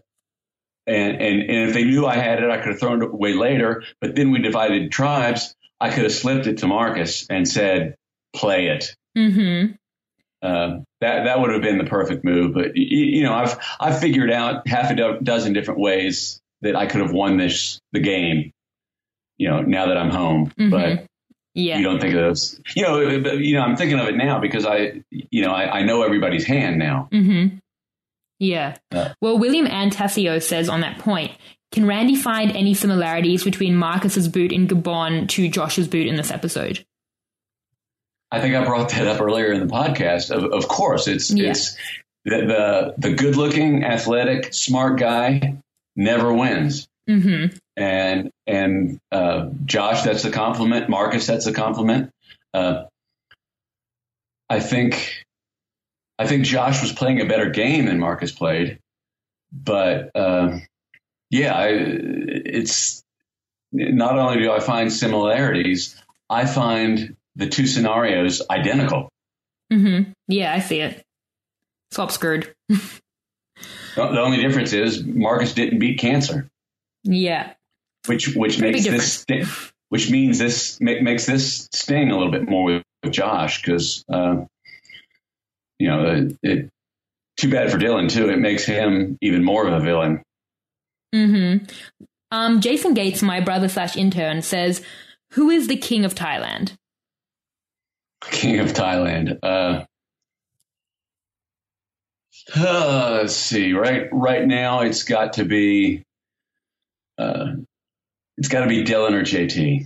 And if they knew I had it, I could have thrown it away later. But then we divided tribes. I could have slipped it to Marcus and said, play it. Mm-hmm. That would have been the perfect move. But, I've figured out half a dozen different ways that I could have won the game, now that I'm home. Mm-hmm. But yeah, you don't think of those, I'm thinking of it now because I know everybody's hand now. Mm-hmm. Yeah. Well, William Antasio says on that point, can Randy find any similarities between Marcus's boot in Gabon to Josh's boot in this episode? I think I brought that up earlier in the podcast. Of course, it's the good looking, athletic, smart guy never wins. Mm-hmm. And Josh, that's a compliment. Marcus, that's a compliment. I think Josh was playing a better game than Marcus played, but it's not only do I find similarities, I find the two scenarios identical. Mm-hmm. Yeah, I see it. Swap screwed. The only difference is Marcus didn't beat cancer. Yeah. Which makes this means this makes this sting a little bit more with Josh because it too bad for Dylan too. It makes him even more of a villain. Mm-hmm. Jason Gates, my brother / intern, says, "Who is the king of Thailand?" King of Thailand. Let's see. Right now, it's got to be Dylan or JT.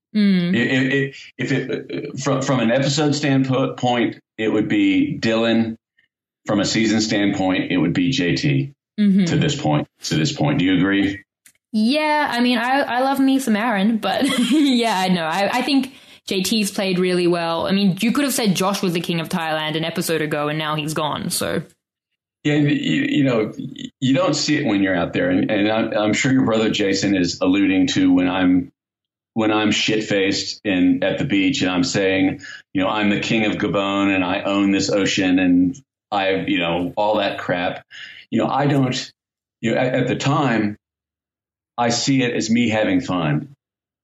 From an episode standpoint, it would be Dylan. From a season standpoint, it would be JT. Mm-hmm. To this point. Do you agree? Yeah, I mean, I love me some Aaron, but yeah, I know. I think JT's played really well. I mean, you could have said Josh was the king of Thailand an episode ago, and now he's gone. So yeah, you don't see it when you're out there, and I'm sure your brother Jason is alluding to when I'm shit faced at the beach and I'm saying, I'm the king of Gabon and I own this ocean and I all that crap. I don't. At the time, I see it as me having fun.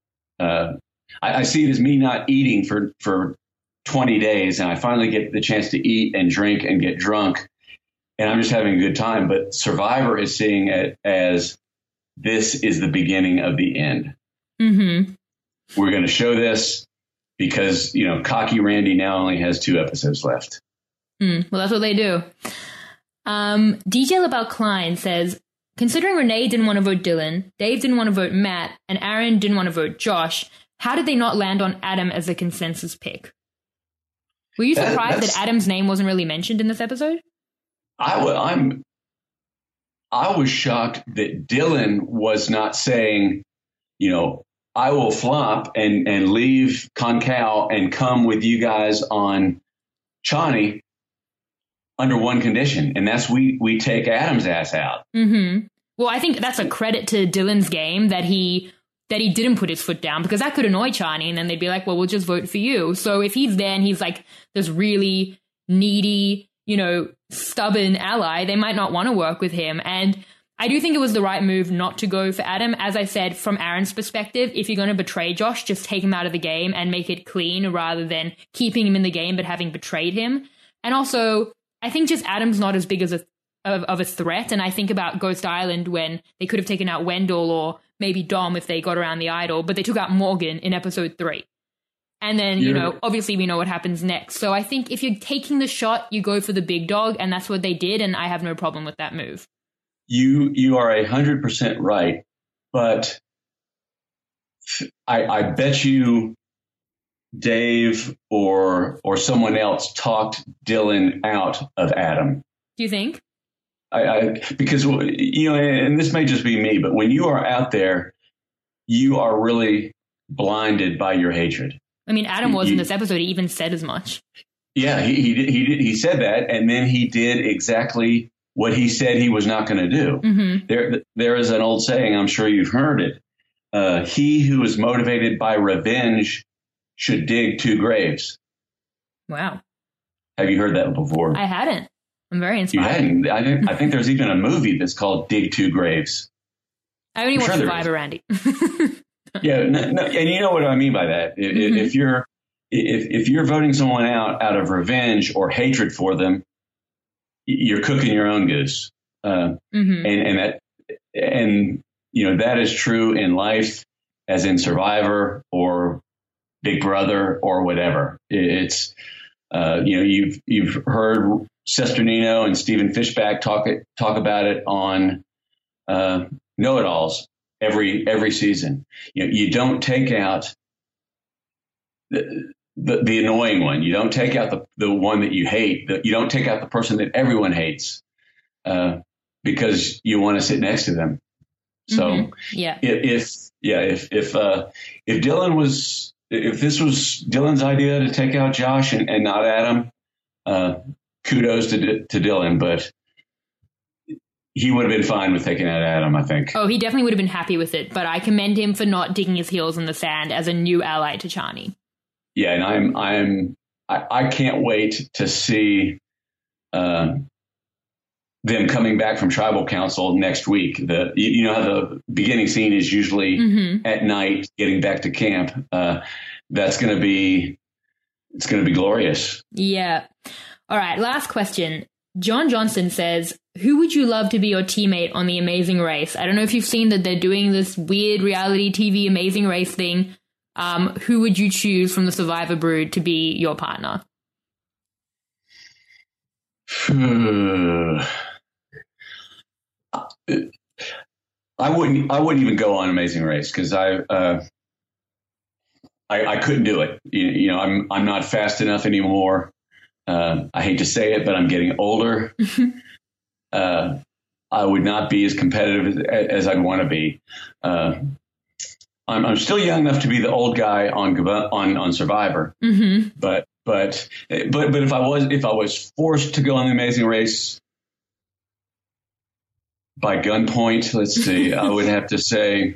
I see it as me not eating for 20 days, and I finally get the chance to eat and drink and get drunk, and I'm just having a good time. But Survivor is seeing it as this is the beginning of the end. Mm-hmm. We're going to show this because, cocky Randy now only has 2 episodes left. Well, that's what they do. DJ LaBelle Klein says, considering Renee didn't want to vote Dylan, Dave didn't want to vote Matt, and Aaron didn't want to vote Josh, how did they not land on Adam as a consensus pick? Were you surprised that Adam's name wasn't really mentioned in this episode? I was shocked that Dylan was not saying, I will flop and leave Concau and come with you guys on Chani under one condition, and that's we take Adam's ass out. Mm-hmm. Well, I think that's a credit to Dylan's game that he didn't put his foot down, because that could annoy Chani, and then they'd be like, well, we'll just vote for you. So if he's there and he's like this really needy, stubborn ally, they might not want to work with him. And I do think it was the right move not to go for Adam. As I said, from Aaron's perspective, if you're going to betray Josh, just take him out of the game and make it clean rather than keeping him in the game but having betrayed him. And also, I think just Adam's not as big as of a threat. And I think about Ghost Island when they could have taken out Wendell or maybe Dom if they got around the idol, but they took out Morgan in episode 3. And then, obviously we know what happens next. So I think if you're taking the shot, you go for the big dog, and that's what they did, and I have no problem with that move. You are 100% right, but I bet you Dave or someone else talked Dylan out of Adam. Do you think? Because and this may just be me, but when you are out there, you are really blinded by your hatred. I mean, Adam was in this episode. He even said as much. Yeah, he said that, and then he did exactly what he said he was not going to do. Mm-hmm. There is an old saying, I'm sure you've heard it. He who is motivated by revenge should dig 2 graves. Wow. Have you heard that before? I hadn't. I'm very inspired. You hadn't? I think there's even a movie that's called Dig 2 Graves. I only watched Survivor, Randy. Yeah, no, and you know what I mean by that. If you're voting someone out of revenge or hatred for them, you're cooking your own goose. And that is true in life, as in Survivor or Big Brother or whatever. It's you've heard Sesternino and Stephen Fishback talk about it on Know-It-Alls every season. You don't take out the annoying one. You don't take out the one that you hate. You don't take out the person that everyone hates because you want to sit next to them. So if this was Dylan's idea to take out Josh and not Adam, kudos to Dylan, but he would have been fine with taking out Adam, I think. Oh, he definitely would have been happy with it, but I commend him for not digging his heels in the sand as a new ally to Chani. Yeah, and I can't wait to see them coming back from tribal council next week. You know how the beginning scene is usually at night, getting back to camp. It's going to be glorious. Yeah. All right. Last question. John Johnson says, who would you love to be your teammate on The Amazing Race? I don't know if you've seen that they're doing this weird reality TV Amazing Race thing. Who would you choose from the Survivor brood to be your partner? I wouldn't even go on Amazing Race because I couldn't do it. I'm not fast enough anymore. I hate to say it, but I'm getting older. I would not be as competitive as I'd want to be. I'm still young enough to be the old guy on Survivor. But if I was forced to go on The Amazing Race by gunpoint, let's see, I would have to say,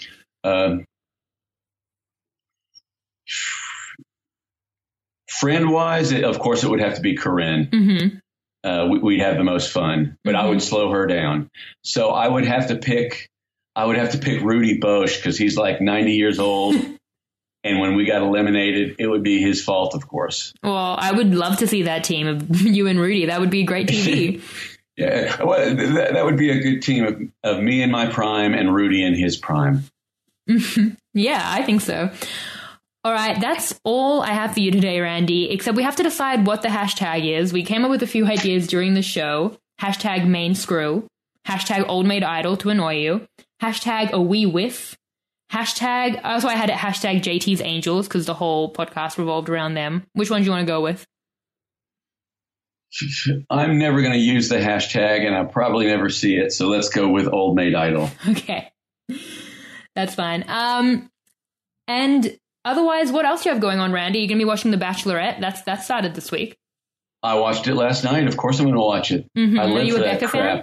friend-wise, of course, it would have to be Corinne. We'd have the most fun, but I would slow her down. So I would have to pick Rudy Boesch because he's like 90 years old. And when we got eliminated, it would be his fault, of course. Well, I would love to see that team of you and Rudy. That would be great TV. Yeah, well, that would be a good team of me in my prime and Rudy in his prime. Yeah, I think so. All right, that's all I have for you today, Randy, except we have to decide what the hashtag is. We came up with a few ideas during the show. Hashtag main screw. Hashtag old maid idol to annoy you. Hashtag a wee whiff. Hashtag, also I had it hashtag JT's Angels because the whole podcast revolved around them. Which one do you want to go with? I'm never going to use the hashtag and I'll probably never see it. So let's go with old maid idol. Okay. That's fine. And otherwise, what else do you have going on, Randy? You're going to be watching The Bachelorette. That started this week. I watched it last night. Of course I'm going to watch it. I live for that crap. Fan?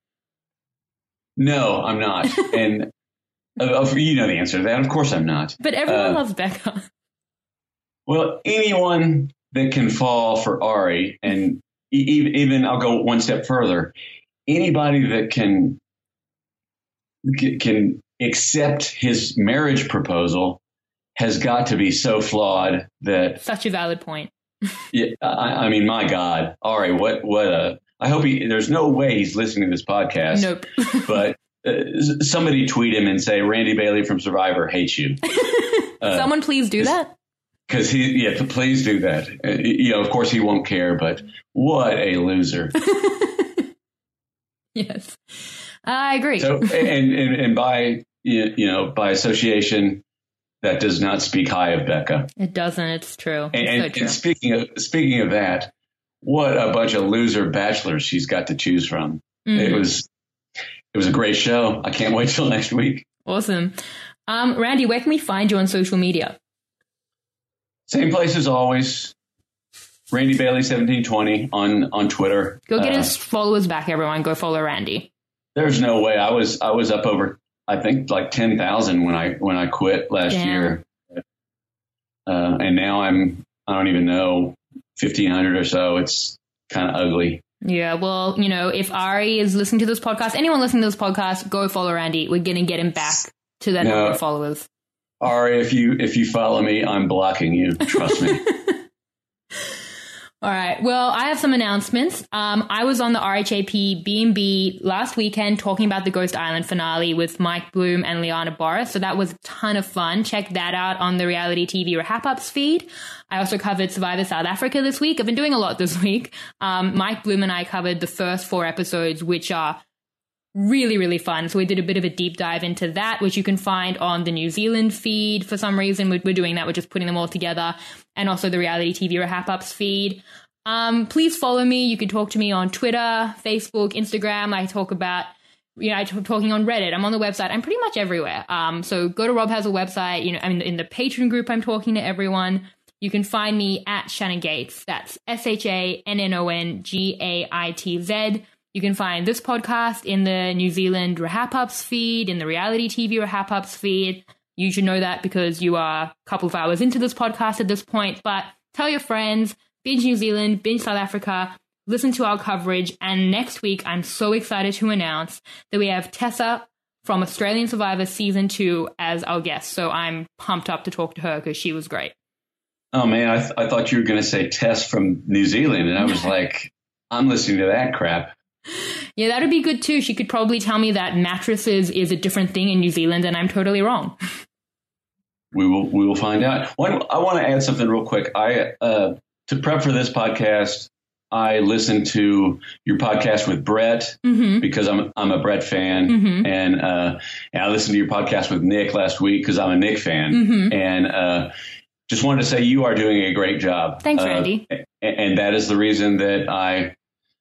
No, I'm not. And you know the answer to that. Of course I'm not. But everyone loves Becca. Well, anyone that can fall for Ari, and even I'll go one step further, anybody that can accept his marriage proposal has got to be so flawed that... Such a valid point. Yeah, I mean, my God, Ari, I hope there's no way he's listening to this podcast. Nope. But somebody tweet him and say, Randy Bailey from Survivor hates you. Someone please do that. Because please do that. Of course he won't care, but what a loser. Yes, I agree. So, and by association, that does not speak high of Becca. It doesn't. It's true. And, so true. and speaking of that, what a bunch of loser bachelors she's got to choose from. It was a great show. I can't wait till next week. Awesome. Randy, where can we find you on social media? Same place as always. Randy Bailey 1720 on Twitter. Go get his followers back, everyone. Go follow Randy. There's no way. I was up over, I think, like 10,000 when I quit last year. And now I don't even know, 1,500 or so. It's kind of ugly. Yeah, well, if Ari is listening to this podcast, anyone listening to this podcast, go follow Randy. We're going to get him back to that number of followers. Ari, if you follow me, I'm blocking you. Trust me. All right. Well, I have some announcements. I was on the RHAP B&B last weekend talking about the Ghost Island finale with Mike Bloom and Liana Boris. So that was a ton of fun. Check that out on the Reality TV Wrap-Ups feed. I also covered Survivor South Africa this week. I've been doing a lot this week. Mike Bloom and I covered the first 4 episodes, which are really, really fun. So we did a bit of a deep dive into that, which you can find on the New Zealand feed. For some reason, we're doing that. We're just putting them all together. And also the Reality TV Wrap-Ups feed. Please follow me. You can talk to me on Twitter, Facebook, Instagram. I talk about, talking on Reddit. I'm on the website. I'm pretty much everywhere. So go to Rob Has a Website. I'm in the Patreon group. I'm talking to everyone. You can find me at Shannon Gates. That's ShannonGaitz. You can find this podcast in the New Zealand Wrap-Ups feed, in the Reality TV Wrap-Ups feed. You should know that because you are a couple of hours into this podcast at this point. But tell your friends, binge New Zealand, binge South Africa, listen to our coverage. And next week, I'm so excited to announce that we have Tessa from Australian Survivor Season 2 as our guest. So I'm pumped up to talk to her because she was great. Oh, man, I thought you were going to say Tess from New Zealand. And I was like, I'm listening to that crap. Yeah, that'd be good too. She could probably tell me that mattresses is a different thing in New Zealand and I'm totally wrong. We will find out. I want to add something real quick. To prep for this podcast, I listened to your podcast with Brett because I'm a Brett fan, and I listened to your podcast with Nick last week because I'm a Nick fan, and just wanted to say you are doing a great job. Thanks, Randy. And that is the reason that I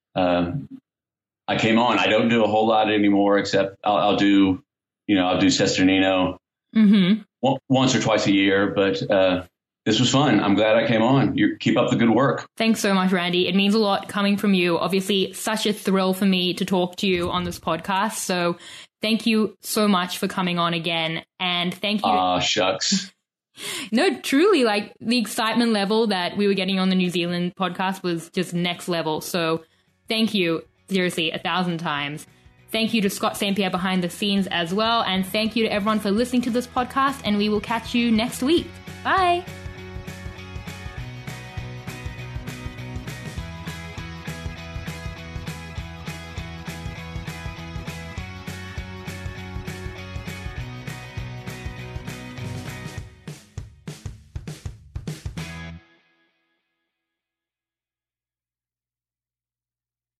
came on. I don't do a whole lot anymore, except I'll do Sesternino once or twice a year. But this was fun. I'm glad I came on. You keep up the good work. Thanks so much, Randy. It means a lot coming from you. Obviously, such a thrill for me to talk to you on this podcast. So thank you so much for coming on again. And thank you. Aw, shucks. No, truly, like the excitement level that we were getting on the New Zealand podcast was just next level. So thank you. Seriously, 1,000 times. Thank you to Scott St. Pierre behind the scenes as well. And thank you to everyone for listening to this podcast. And we will catch you next week. Bye.